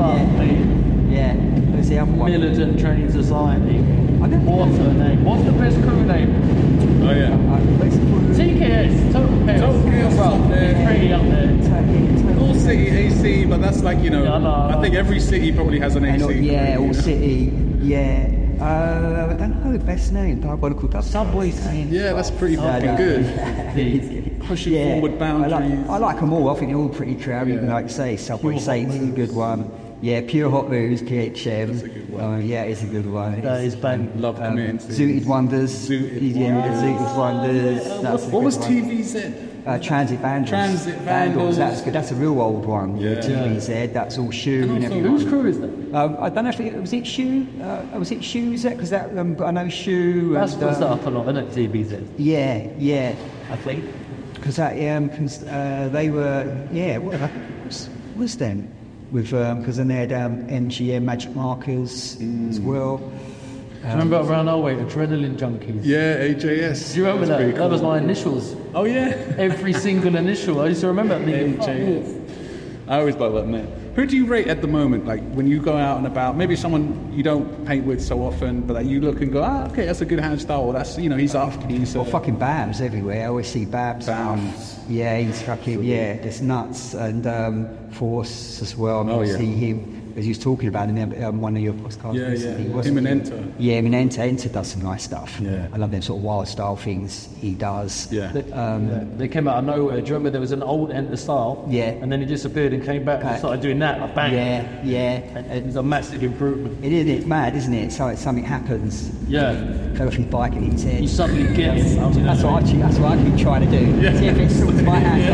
E: Yeah. Who's the other one?
A: Militant Training Society.
E: I don't know.
A: What a name! What's the best crew name?
C: Oh yeah.
A: TKS, Total Chaos.
C: Total Chaos
A: Bro,
C: up there.
A: it's pretty up there.
C: All City AC, but that's like, you know,
A: Yeah, I know.
C: I think every city probably has an AC.
E: All City. Yeah. I don't know the best name. Diabolical Dust.
A: Subway scene.
C: Yeah, that's pretty fucking good. Pushing forward boundaries.
E: I like them all. I think they're all pretty true. Even like say Subway Saints is a good one. Yeah, Pure Hot Moves, PHM.
C: That's a good one.
E: Yeah, it's a good one.
A: That is bang.
C: Love committing to
E: Zooted Wonders.
C: Zooted
E: Zooted Wonders. That's a
C: What was
E: good one.
C: TVZ?
E: Transit Vandals.
C: Transit Vandals.
E: That's good. That's a real old one.
C: Yeah.
E: TVZ. That's all Shoe and everything.
A: Whose crew is that?
E: I don't know if it was Shoe. Was it Shoe? Is that because that? I know Shoe.
A: That's
E: and,
A: what's up a lot, isn't it? TBZ.
E: Yeah.
A: I think.
E: Because that they were what was then with because then they had MGM Magic Markers as well.
A: Do you remember around our way, Adrenaline Junkies?
C: Yeah, AJS.
A: Do you remember
C: That's
A: that?
C: pretty
A: That was
C: cool.
A: my initials.
C: Oh yeah.
A: Every single initial. I used to remember that thing.
C: AJS. I always like that man. Who do you rate at the moment? Like when you go out and about, maybe someone you don't paint with so often, but like you look and go, okay, that's a good hand style. Or that's he's up. He's
E: Fucking Babs everywhere. I always see Babs.
C: Babs.
E: Yeah, he's fucking it's nuts. And Force as well. I see him. As he was talking about in one of your podcasts recently.
C: Him and Enter.
E: Yeah, I mean, Enter does some nice stuff.
C: Yeah.
E: I love them sort of wild style things he does.
C: Yeah.
A: They came out of nowhere. Do you remember there was an old Enter style?
E: Yeah.
A: And then he disappeared and came back and started doing that. Like, bang.
E: Yeah.
A: And it's a massive improvement.
E: It's mad, isn't it? So something happens.
A: Yeah.
E: Fell off his bike and hit his head.
A: You suddenly get it.
E: That's what I keep trying to do.
C: Yeah.
E: See if it sorts my hand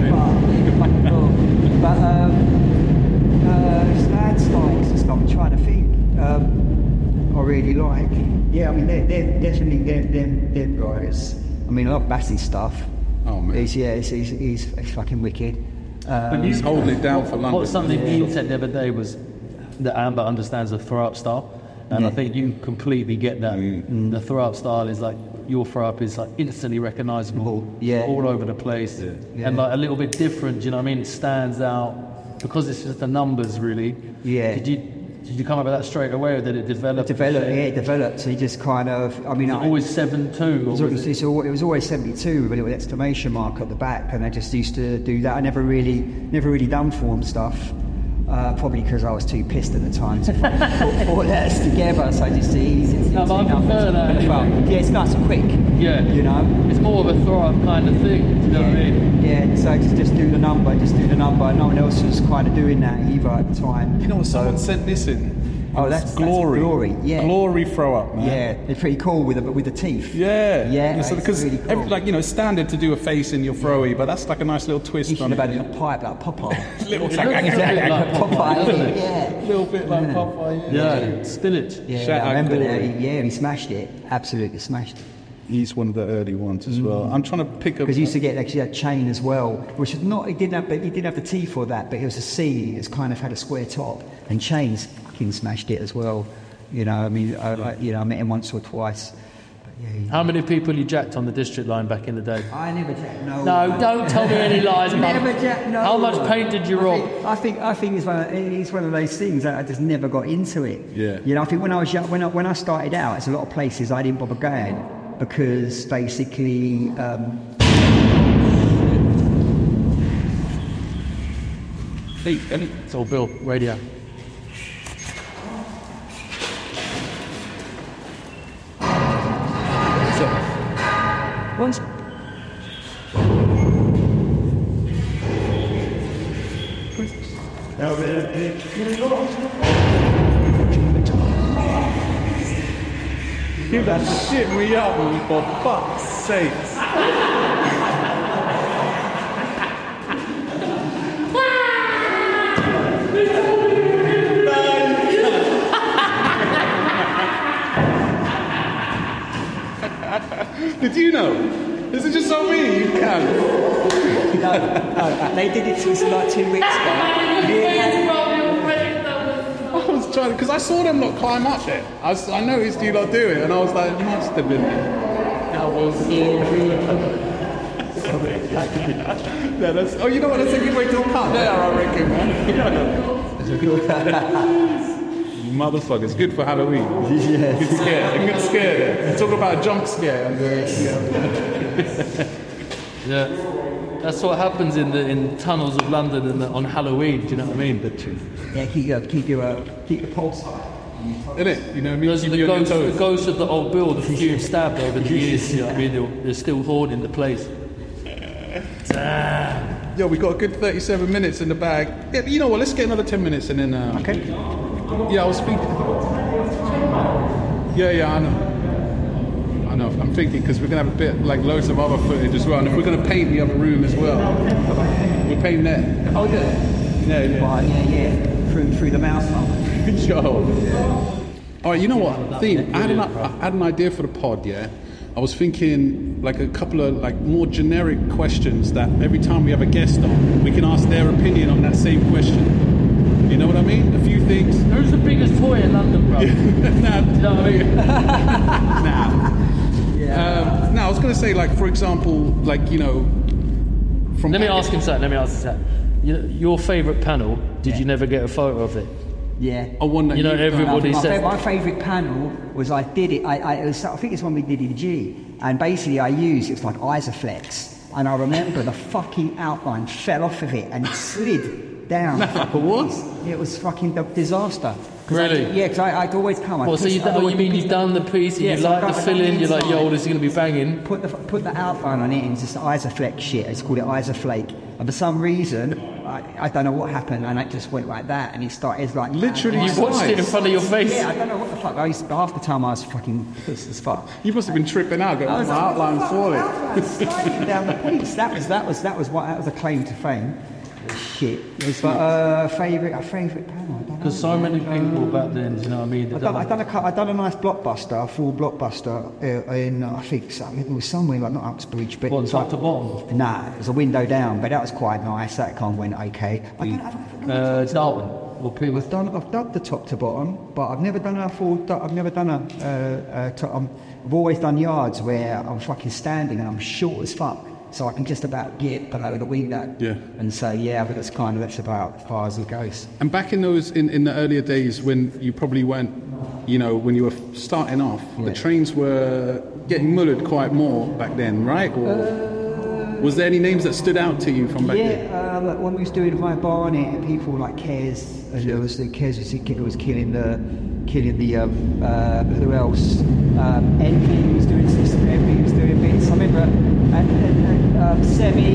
E: But sad styles and stuff. I'm trying to think. I really like. Yeah, I mean they're definitely them guys. I mean I love Bassie's stuff.
C: Oh man.
E: He's fucking wicked.
A: But
C: He's holding it down for London.
A: What something you said the other day was that Amber understands the throw up style. And I think you completely get that. The throw up style is like, your throw up is like instantly recognisable.
E: Yeah.
A: All over the place.
E: Yeah.
A: And like a little bit different, do you know what I mean? It stands out because it's just the numbers really.
E: Yeah.
A: Did you come up with that straight away or did it develop?
E: It developed. So he just kind of, I mean,
A: always 7-2.
E: It was always 72 with a little exclamation mark at the back, and I just used to do that. I never really done form stuff. Probably because I was too pissed at the time to put four letters together, so just easy.
A: No, but I prefer that anyway.
E: Yeah, it's nice and quick.
A: Yeah.
E: You know?
A: It's more of a throw-up kind of thing, do you know what I mean?
E: Yeah, so just do the number. No one else was kind of doing that either at the time.
C: You know what? Someone sent this in.
E: Oh, that's
C: Glory.
E: Glory, yeah.
C: Glory throw up, man.
E: Yeah, they're pretty cool with the teeth.
C: Yeah. So
E: it's
C: because
E: really cool.
C: it's standard to do a face in your throwy, but that's like a nice little twist
E: You should
C: on
E: have
C: it.
E: had a pipe like Popeye.
C: Little
A: It looks a bit like Popeye, doesn't it?
E: Yeah.
C: little bit like Popeye.
A: Yeah, spinach.
E: Yeah,
C: Shout
E: I
C: out
E: remember
C: Glory.
E: that. Yeah, he smashed it. Absolutely smashed it.
C: He's one of the early ones as well. I'm trying to pick up
E: Because he used to get actually that chain as well, which is not. He didn't have the T for that, but it was a C. It's kind of had a square top, and chains fucking smashed it as well. You know, I mean, I met him once or twice. But yeah,
A: How many people you jacked on the district line back in the day?
E: I never jacked no.
A: No, don't tell me any lies.
E: Never
A: man.
E: jacked no.
A: How much paint did you rob?
E: I think it's one of those things that I just never got into it.
C: Yeah.
E: You know, I think when I was young, when I started out, there's a lot of places I didn't bother going because basically.
C: Hey,
A: It's all Bill, radio.
E: Once.
C: you got to shit me up, for fuck's sakes. Did you know? Is it just on me? You can.
E: No, they did it to us like 2 weeks ago.
C: I was trying because I saw them not climb up there. I noticed you lot do it, and I was like, it must have been. That was so good. Yeah, oh, you know what? That's a good way to cut there, I reckon, man. You motherfuckers, good for Halloween.
E: Yes.
C: Good scare, a good scare there. You talk about a jump scare.
A: Yeah, that's what happens in tunnels of London and on Halloween. Do you know what I mean?
E: Yeah, keep your pulse high.
C: Isn't it? You know what I mean?
A: Those are
C: Keep you on your toes.
A: the ghosts of the old build, the few stabbed over the years. You know what I mean? They're still haunting the place. Damn.
C: Yo, we got a good 37 minutes in the bag. Yeah, but you know what? Let's get another 10 minutes and then.
E: Okay.
C: Yeah, I was speaking. Yeah, I know. I'm thinking because we're gonna have a bit like loads of other footage as well, and if we're gonna paint the other room as well, we're painting that.
E: Oh, good.
C: Yeah.
E: Right, yeah. Through the mouse hole.
C: Yo. All right, you know what? Theme. I had an idea for the pod. Yeah. I was thinking like a couple of like more generic questions that every time we have a guest on, we can ask their opinion on that same question. You know what I mean? A few things.
A: Who's the biggest toy in London, bro?
C: Nah.
A: Do you know what I mean?
C: Nah.
E: Yeah.
C: No, I was going to say, like, for example, like, you know, from...
A: Let me ask him something. Your favourite panel, did you never get a photo of it?
E: Yeah.
C: Oh, one that
A: You know,
C: you've done.
A: everybody said...
E: My favourite panel was I did it, I think it's when we did it in G, and basically I used, it's like Isoflex, and I remember the fucking outline fell off of it and it slid down.
C: What?
E: It was fucking a disaster.
A: Really?
E: Because I'd always come.
A: Well, so you've done the piece, and
E: Yeah,
A: you
E: so
A: like
E: I've
A: the
E: done
A: fill-in,
E: the
A: you're like, yo,
E: inside.
A: this is going to be banging.
E: Put the outline on it, and it's just Isoflex shit. It's called it Isoflake. And for some reason, I don't know what happened, and it just went like that, and it started it's like
C: Literally,
A: You watched it in front of your face.
E: Yeah, I don't know what the fuck. Half the time I was fucking pissed as fuck.
C: You must have been tripping out, going, my outline's falling.
E: Sliding down the piece. That was a claim to fame. Shit. But favourite panel.
A: Because so many people back then, you know what I mean?
E: I've done a nice blockbuster, a full blockbuster in I think it was somewhere like not Uxbridge, but
A: What, top to bottom?
E: Nah, it was a window down, but that was quite nice. That kind of went okay.
A: Darwin. Or people.
E: I've done the top to bottom, but I've never done a full. I've never done I've always done yards where I'm fucking standing and I'm short as fuck, so I can just about get below the window.
C: Yeah.
E: And so but that's about as far as it goes.
C: And back in those, in the earlier days when you probably weren't, you know, when you were starting off, the trains were getting mullered quite more back then, right? Or was there any names that stood out to you from back then?
E: Yeah, like when we was doing my Barnet, people like Kez, and there was was killing the who else? Envy was doing some. Envy was doing bits. I remember and Semi,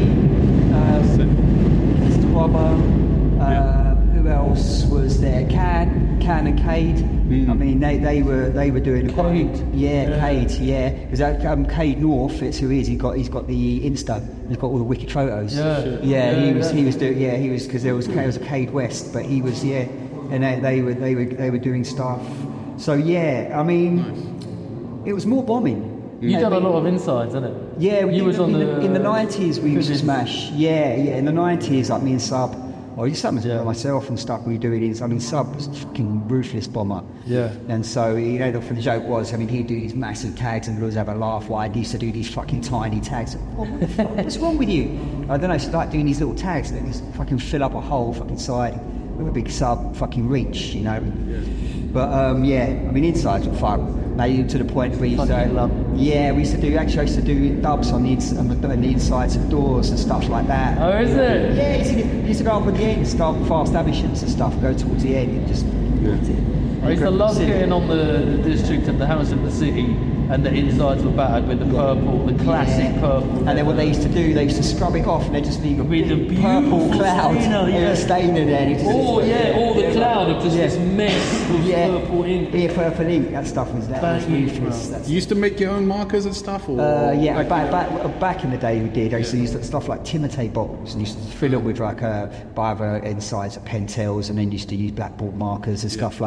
E: Mr. Robber. Who else was there? Can and Cade. I mean, they were doing
A: Cade.
E: Cade. Yeah, because Cade North. It's who he is. He's got the Insta. He's got all the wicked photos. He was doing. Yeah, he was because there was a Cade West, but he was and they were doing stuff. So yeah, I mean, it was more bombing.
A: You done a lot of insides, didn't it?
E: Yeah,
A: you was on
E: in the 90s we used to smash. Yeah, in the 90s, like me and Sub, or myself and stuff. We were doing it. I mean, Sub was a fucking ruthless bomber.
A: Yeah.
E: And so the joke was, I mean, he'd do these massive tags and always have a laugh. Why I used to do these fucking tiny tags. Oh, what the fuck? What's wrong with you? I don't know. Start doing these little tags and then just fucking fill up a whole fucking side with a big Sub fucking reach, you know. Yeah. But I mean, insides were fun. Maybe to the point where we used to do dubs on the insides of doors and stuff like that.
A: Oh, is it?
E: Yeah, you used to go up at the end, start with fast ambitions and stuff, go towards the end and just
A: I used to love getting on the district and the house in the city, and the insides were battered with the purple, the classic purple.
E: And then what they used to do, they used to scrub it off and they just leave a big purple cloud stain in there.
A: All the cloud of just this mess of purple ink.
E: Yeah, purple ink. That stuff was ruthless.
C: You used to make your own markers and stuff? Or
E: back in the day we did. I used to use stuff like Timotei bottles and used to fill it with like either insides of Pentels and then used to use blackboard markers and stuff like that.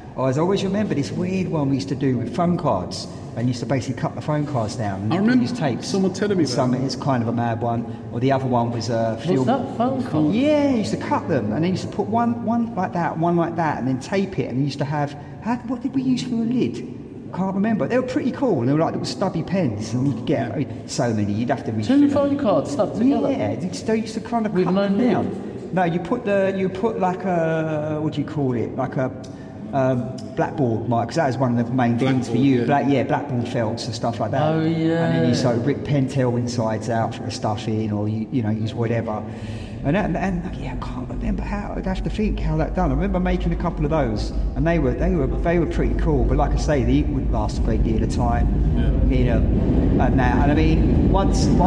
E: I always remember this weird one we used to do with phone cards. And used to basically cut the phone cards down. And
C: I remember
E: use tapes.
C: someone telling me that.
E: It's kind of a mad one. Or the other one was
A: What's that, phone card?
E: Yeah, you used to cut them, and then you used to put one like that, one like that, and then tape it. And you used to have what did we use for a lid? Can't remember. They were pretty cool. They were like little stubby pens, and you could get so many. You'd have to reach.
A: 2 phone cards stuck together.
E: Yeah, you used to kind of
A: With
E: cut
A: no
E: them
A: lid?
E: down. No, you put like a what do you call it? Like a blackboard mark, because that was one of the main things for you.
C: Yeah.
E: Blackboard felts and stuff like that.
A: Oh, yeah.
E: And then you sort of rip Pentel insides out for the stuff in, or you know use whatever. And I can't remember how. I'd have to think how that done. I remember making a couple of those, and they were pretty cool. But like I say, they wouldn't last a great deal of time. Yeah. You know, and I mean, once the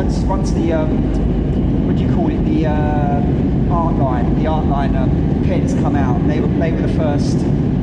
E: what do you call it? The art line pens come out. And they were the first.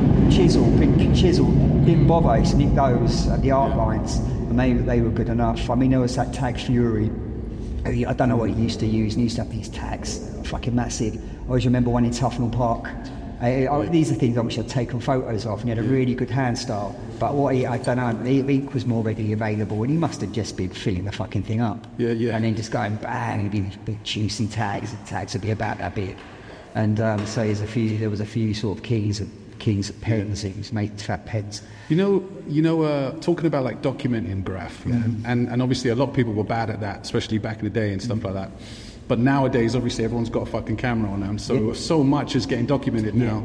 E: Big chisel, didn't bother, used to nick those at the art lines, and they were good enough. I mean, there was that Tag Fury. I don't know what he used to use, and he used to have these tags, fucking massive. I always remember one in Tufnell Park. These are things I wish I'd taken photos of, and he had a really good hand style. But I don't know, the ink was more readily available, and he must have just been filling the fucking thing up.
C: Yeah.
E: And then just going bang, it'd be big juicy tags. The tags would be about that big. And so there was a few sort of kings of pens. It was made fat pens.
C: You know, talking about like documenting graph, and obviously a lot of people were bad at that, especially back in the day and stuff like that. But nowadays, obviously, everyone's got a fucking camera on them, so much is getting documented now.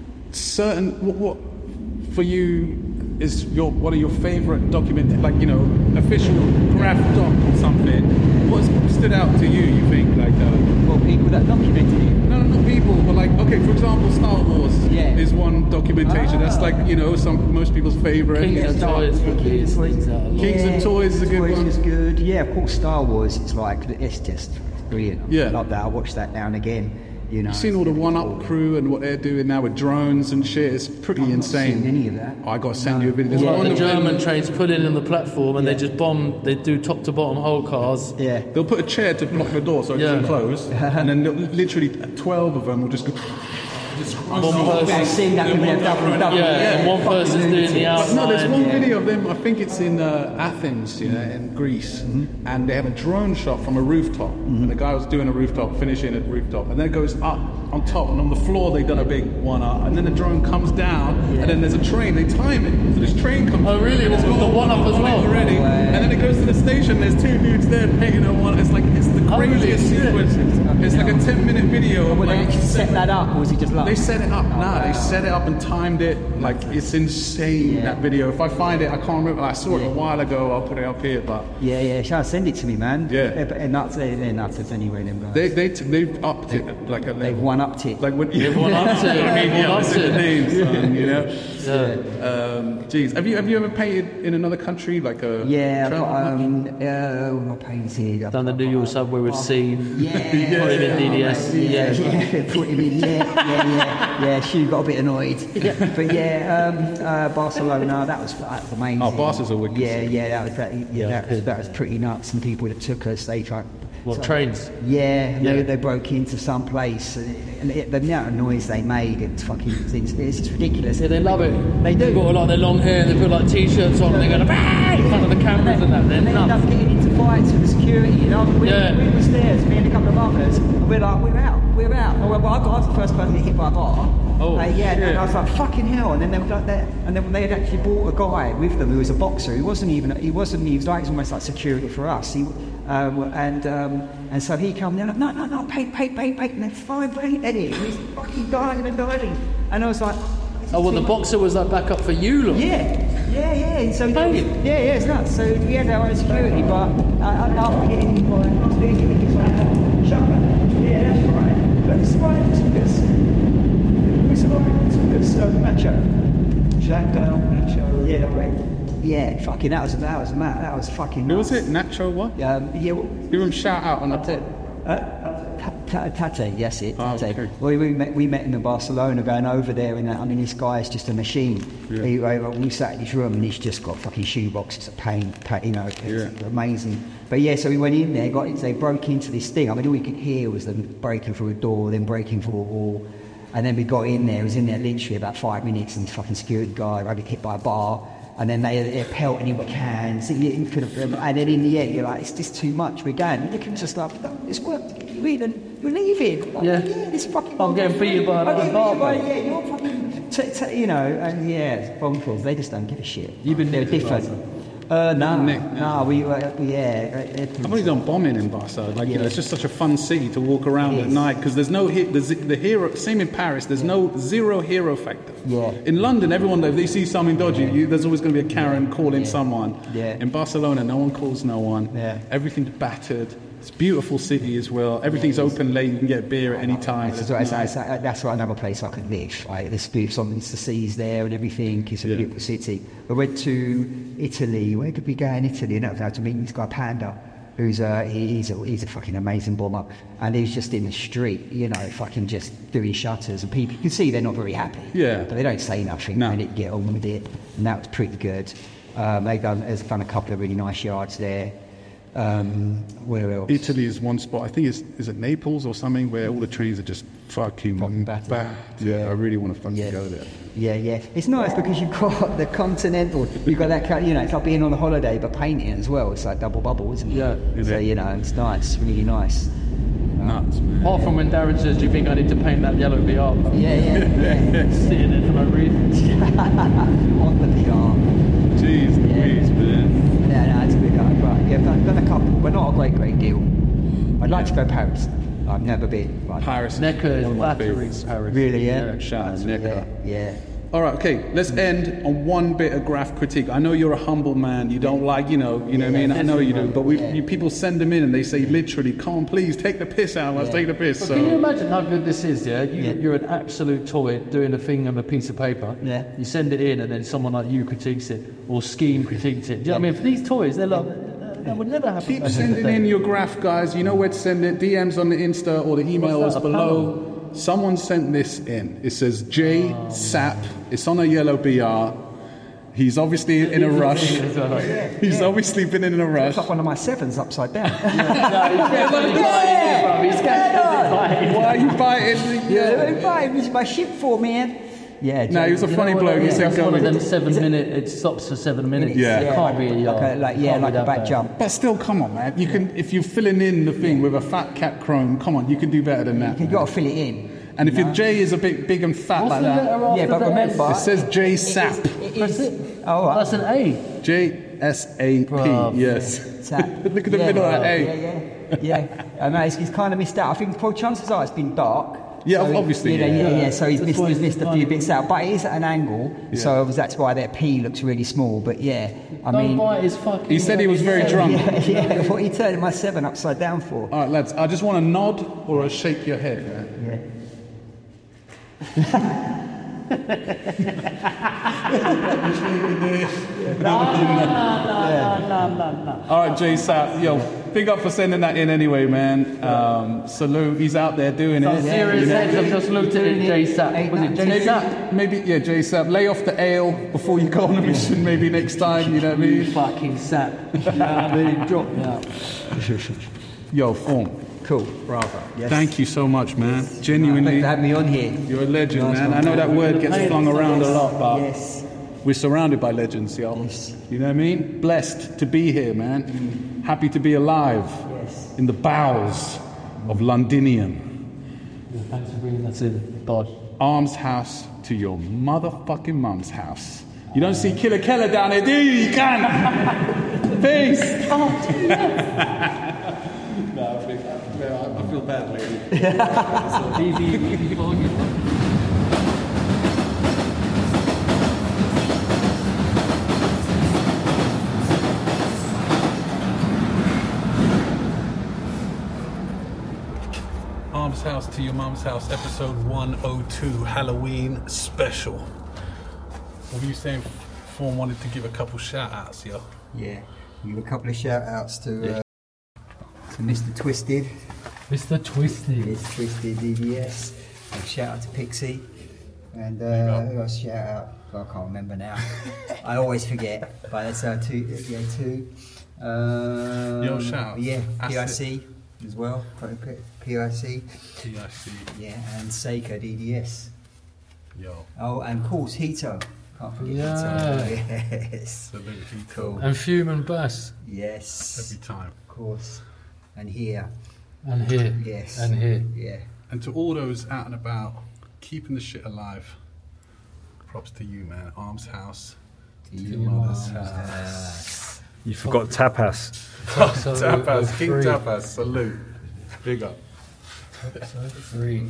C: What for you is what are your favourite documented, like official graph doc or something? What's stood out to you? You think like
E: people that documented it?
C: No, not people, but like, okay, for example, Star Wars is one documentation. That's like, most people's favourite.
A: Kings and Toys would be
C: Kings and Toys is a good one.
E: Is good. Yeah, of course, Star Wars, it's just brilliant.
C: Yeah.
E: I love that. I watch that now and again.
C: You've seen all the one-up crew and what they're doing now with drones and shit. It's pretty insane.
E: I've not seen any of that.
C: I got to send you a video.
A: It's like the German trains pull in on the platform and they just bomb. They do top to bottom whole cars.
E: Yeah.
C: They'll put a chair to block the door so it doesn't close, and then literally 12 of them will just go.
E: I've seen that when they've double.
A: And one person's doing the outline.
C: No, there's one video of them. I think it's in Athens, in Greece, and they have a drone shot from a rooftop, and the guy was doing a rooftop, finishing a rooftop, and then it goes up on top, and on the floor they've done a big one up, and then the drone comes down, and then there's a train. They time it, so this train comes.
A: Oh, really? It's got the one up as well
C: already, and then it goes to the station. There's two dudes there painting a one. It's the craziest sequence. It's like a 10-minute video.
E: Well, they actually set that up, or was he just like?
C: They set it up. They set it up and timed it. Like, it's insane, that video. If I find it, I can't remember. I saw it a while ago. I'll put it up here. But
E: shall I send it to me, man?
C: Yeah.
E: They're nuts anyway, them guys.
C: They've upped it like a level.
E: They've one-upped it.
C: Like when
A: They've one-upped it.
C: I mean,
A: One-upped
C: the
A: it.
C: names, son, Geez, have you ever painted in another country like a?
E: Yeah, I painted.
A: Done the New York subway with C.
E: Yeah.
A: Put him in DDS.
E: Put him in. Yeah. She got a bit annoyed. But Barcelona, that was amazing.
C: Oh, Barca's a wicked city.
E: That was pretty nuts. And people that took us, they tried.
A: Trains?
E: Yeah, they broke into some place, and the amount of noise they made, it's just ridiculous.
A: Yeah, they love it.
E: They do.
A: They've got like their long hair, they put like t-shirts on, and they go bang in front of the cameras and that. They're
E: And they end up
A: nuts.
E: getting into fights with the security, We were stairs, me and a couple of others, and we're like, we're out. I was the first person to hit by a bar. And I was like, fucking hell. And then they were like that, and then they had actually brought a guy with them who was a boxer. He was almost like security for us. And so he came down, no, paint, and they're fine, paint, Eddie. And he's fucking dying and diving. And I was like,
A: the boxer was like back up for you, look.
E: Yeah. And so it's nuts. So we had our own security, but after getting him by, I was thinking, he's like, shut up. Yeah, that's right. But it's right, it took us. Nacho. Jack down, Nacho. Yeah, right. Yeah, fucking, that was mad. That was fucking nuts.
C: Who was it? Nacho what? Give him shout out on the
E: Tate, yes it.
C: Oh,
E: Tate.
C: okay.
E: Well, we met him in Barcelona, going over there, and this guy's just a machine.
C: Yeah.
E: We sat in his room, and he's just got fucking shoeboxes of paint, it's amazing. But so we went in there, they broke into this thing. I mean, all we could hear was them breaking through a door, then breaking through a wall. And then we got in there, it was in there literally about 5 minutes, and fucking security guy, I got hit by a bar, and then they're pelting him with cans, and then in the end, you're like, it's just too much, we're going. You look at him just like, no, it's work, we're leaving. Like,
A: Yeah.
E: This fucking...
A: I'm getting beaten by another bar.
E: Yeah, you're fucking, you know, and yeah, it's bonkers, they just don't give a shit.
A: You've been
E: They're
A: nicked
E: different.
A: before,
E: No, we
C: I've only done bombing in Barcelona. Like, you know, it's just such a fun city to walk around at night because there's no the hero. Same in Paris. There's no zero hero factor.
E: Yeah.
C: In London, everyone, if they see something dodgy, there's always going to be a Karen calling someone.
E: Yeah.
C: In Barcelona, no one calls no one.
E: Yeah.
C: Everything's battered. It's a beautiful city as well. Everything's open late. You can get beer at any time.
E: That's what another place I could live. Like, there's something to see there and everything. It's a beautiful city. We went to Italy. Where could we go in Italy? And I was able to meet this guy Panda, who's he's a fucking amazing bomber, and he's just in the street, you know, fucking just doing shutters, and people, you can see they're not very happy.
C: Yeah.
E: But they don't say nothing.
C: No.
E: They get on with it, and that was pretty good. They've done a couple of really nice yards there. Where else?
C: Italy is one spot. I think is it Naples or something where all the trains are just fucking
E: battered.
C: bad. Yeah, I really want to fucking go there.
E: Yeah. It's nice because you've got the continental, you've got that, you know, it's like being on a holiday but painting as well. It's like double bubble, isn't it?
A: Yeah.
E: So, you know, it's nice, really nice.
C: Nuts, man.
A: Apart from when Darren says, do you think I need to paint that yellow VR?
E: Yeah.
A: Sitting there for no reason.
E: On the PR.
C: Jeez Louise, man.
E: Yeah, no, it's a good guy. Right, yeah, I've done a couple, but not a great deal. I'd like to go Paris. I've never been. But
C: Paris is
A: Necker is
C: one of my
A: flattering
C: favourites.
A: Paris.
E: really, yeah.
C: Shout out to Necker.
E: Yeah.
C: All right, okay. Let's end on one bit of graph critique. I know you're a humble man. You don't like, you know what I mean. I know you do, but people send them in and they say literally, "Come on, please take the piss out. Let's take the piss."
A: But
C: So
A: can you imagine how good this is, You're an absolute toy doing a thing on a piece of paper.
E: Yeah.
A: You send it in and then someone like you critiques it, or Scheme critiques it. Do you know what I mean? For these toys, they're like, that would never happen.
C: keep sending in your graph, guys. You know where to send it. DMs on the Insta or the email is
A: What's that, a
C: below. Someone sent this in. It says J Sap. It's on a yellow BR. He's obviously in a rush. He's obviously been in a rush.
E: It's like one of my sevens upside down.
C: Why are you biting?
E: It was my ship for, man. Yeah.
C: No, he was a funny bloke. He said,
A: That's
C: "Go
A: one of
C: with
A: them
C: it."
A: 7 minute. It stops for 7 minutes.
C: Yeah.
A: It can't be a yard.
E: like
A: Can't be
E: a
A: that
E: back
A: bad.
E: jump.
C: But still, come on, man. You can, if you're filling in the thing with a fat cat chrome, come on, you can do better than that.
E: You've got to fill it in.
C: And if your J is a bit big and fat
A: What's
C: like
A: the
C: that,
A: letter after
E: Yeah, but
A: the
E: remember,
C: it says J Sap.
A: Press it.
E: Oh, right.
A: That's an A.
C: JSAP.
A: Bruv.
C: Yes.
E: Sap.
C: Look at the middle of that A.
E: Yeah. I know he's kind of missed out. I think probably chances are it's been dark.
C: Yeah,
E: So,
C: obviously,
E: You know,
C: yeah.
E: yeah. So he's
A: That's why
E: missed
A: it's
E: a few bits out, but it is at an angle. So that's why that P looks really small. But yeah, I
A: Don't
E: mean,
A: bite his fucking.
C: He said he was very drunk.
E: yeah. What are you turning my 7 upside down for?
C: All right, lads, I just want a nod or a shake your head. Yeah? All right, J Sap, yo, big up for sending that in anyway, man. Salute, he's out there doing it.
A: Serious heads, I've just looked at it, J Sap. Was it J Sap?
C: Maybe, yeah, J Sap, lay off the ale before you go on a mission, maybe next time, you know what I
A: You
C: mean?
A: fucking sap. I mean, drop me out.
C: Yo, Form,
E: Cool.
C: bravo.
E: Yes.
C: Thank you so much, man.
E: Thanks
C: Genuinely,
E: for having me on here.
C: you're a legend,
E: Nice
C: man.
E: one,
C: I know that word gets flung around a lot, but
E: Yes.
C: we're surrounded by legends, yo.
E: Yes.
C: You know what I mean? Blessed to be here, man. Happy to be alive
E: Yes.
C: in the bowels of Londinium.
A: Thanks for bringing that in. Bye.
C: Arms house to your motherfucking mum's house. You don't see Killer Keller down there, do you? You can. Peace.
D: I feel bad, lady.
A: Easy volume.
C: Arms house to your mum's house, episode 102, Halloween special. What are you saying? Form wanted to give a couple shout outs, yo.
E: Yeah. Give a couple of shout outs to Mr. Twisted.
A: Mr. Twisted.
E: It's Twisted DBS. And shout out to Pixie. And who else shout out? I can't remember now. I always forget. But that's two.
C: Yo, shout out.
E: Yeah,
C: Acid.
E: PIC. as well, PIC.
C: PIC.
E: Yeah, and Seiko DDS.
C: Yo.
E: Oh, and of course, Hito. Can't forget
A: Yeah.
E: Hito. Yes.
C: Salute Hito.
E: Cool.
A: And Fume and Bass.
E: Yes.
C: Every time.
E: Of course. And here.
A: And here.
E: Yes.
A: And here.
E: Yeah.
C: And to all those out and about, keeping the shit alive, props to you, man. Arms House. To your mother's house.
G: You forgot tapas.
C: Tapas, King
A: Free.
C: Tapas, salute. Big up.
A: Free.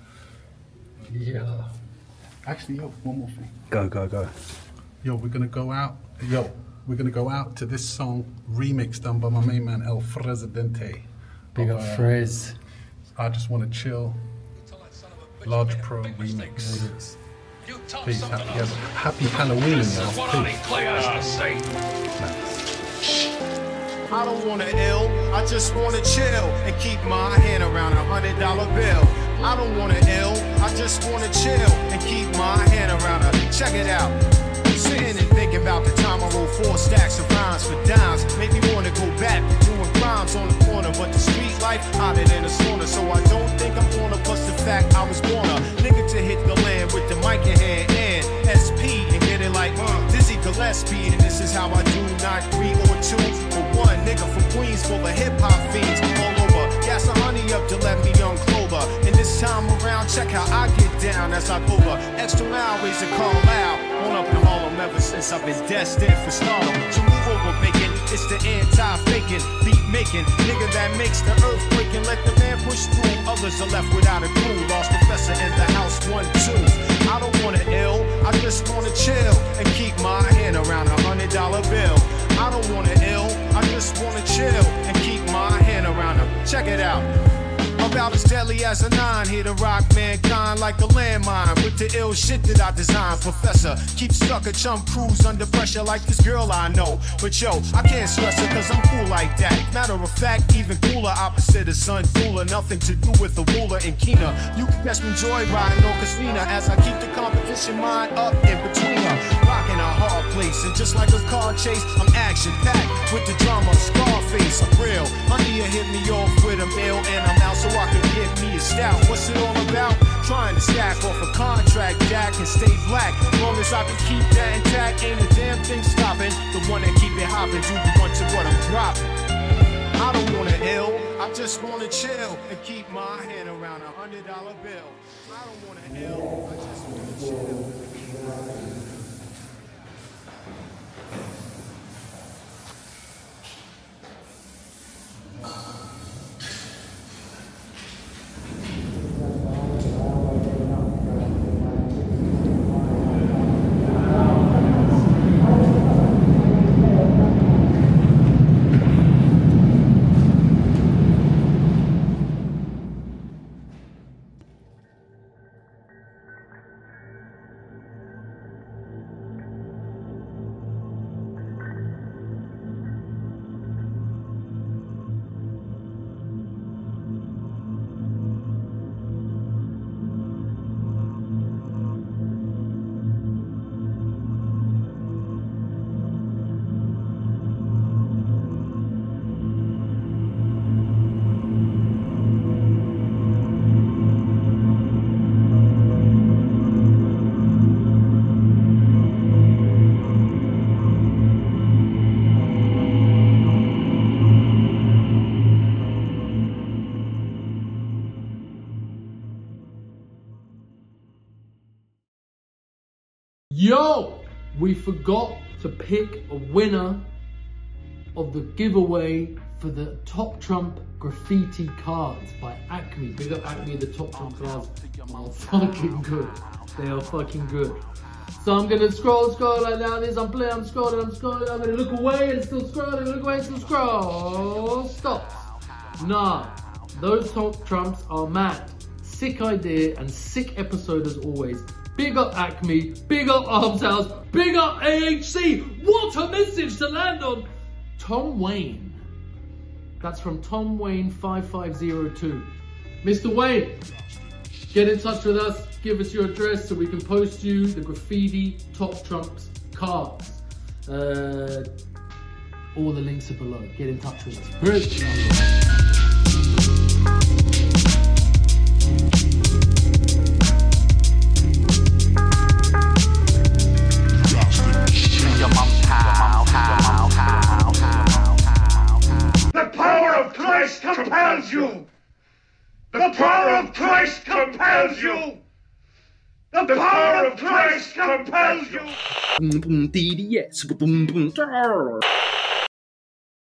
A: Yeah.
C: Actually, yo, one more thing.
G: Go.
C: Yo, we're gonna go out to this song remix done by my main man El Presidente.
A: Big up Frez.
C: I Just Wanna Chill. Large Pro remix. Peace. Happy Halloween, yo. Peace.
H: I don't wanna ill, I just wanna chill and keep my hand around $100 bill. I don't wanna ill, I just wanna chill and keep my hand around a. Check it out. Sitting and thinking about the time I rolled 4 stacks of rhymes for dimes. Made me wanna go back doing crimes on the corner, but the street life hotter than a sauna. So I don't think I'm gonna plus the fact I was born a nigga to hit the land with the mic in hand and SP and get it like Dizzy Gillespie. And this is how I do, not 3 or 2 or 1. Nigga from Queens full of hip hop fiends all over. Gas the honey up to let me young Clover. And this time around, check how I get down as I go over. Extra mile ways to call out. On up in Harlem ever since I've been destined for stardom. To move over bacon, it's the anti-faking, beat making. Nigga that makes the earth breaking. Let the man push through. Others are left without a clue. Lost professor in the house 1, 2. I don't wanna ill, I just wanna chill and keep my hand around $100 bill. I don't wanna ill, I just wanna chill and keep my hand around them. Check it out. About as deadly as a 9, here to rock mankind like a landmine. With the ill shit that I designed, Professor. Keep stuck a chump cruise under pressure like this girl I know. But yo, I can't stress her cause I'm cool like that. Matter of fact, even cooler, opposite of Sun Cooler. Nothing to do with the ruler and Keener. You can catch me joyriding on Casino as I keep the competition mind up in between her. Rocking a hard place, and just like a car chase, I'm action-packed with the drama of Scarface. I'm real. Honey, you hit me off with a meal, and I'm out so I can get me a stout. What's it all about? Trying to stack off a contract that can stay black. Long as I can keep that intact, ain't a damn thing stopping. The one that keep it hopping, do the one to what I'm dropping. I don't wanna ill, I just wanna chill and keep my hand around $100 bill. I don't wanna ill, I just wanna chill.
A: Yo! We forgot to pick a winner of the giveaway for the Top Trump graffiti cards by Acme. Big up Acme, the Top Trump cards are fucking good. They are fucking good. So I'm gonna scroll like that. I'm scrolling, I'm gonna look away and still scrolling, look away and still scroll. Stop. Nah, those Top Trumps are mad. Sick idea and sick episode as always. Big up Acme, big up Arms House, big up AHC. What a message to land on. Tom Wayne. That's from Tom Wayne 5502. Mr. Wayne, get in touch with us. Give us your address so we can post you the graffiti Top Trumps cards. All the links are below. Get in touch with us. Brilliant.
G: compels you. The power of Christ compels you. The power of Christ compels you.
I: Boom boom DDS. Boom boom.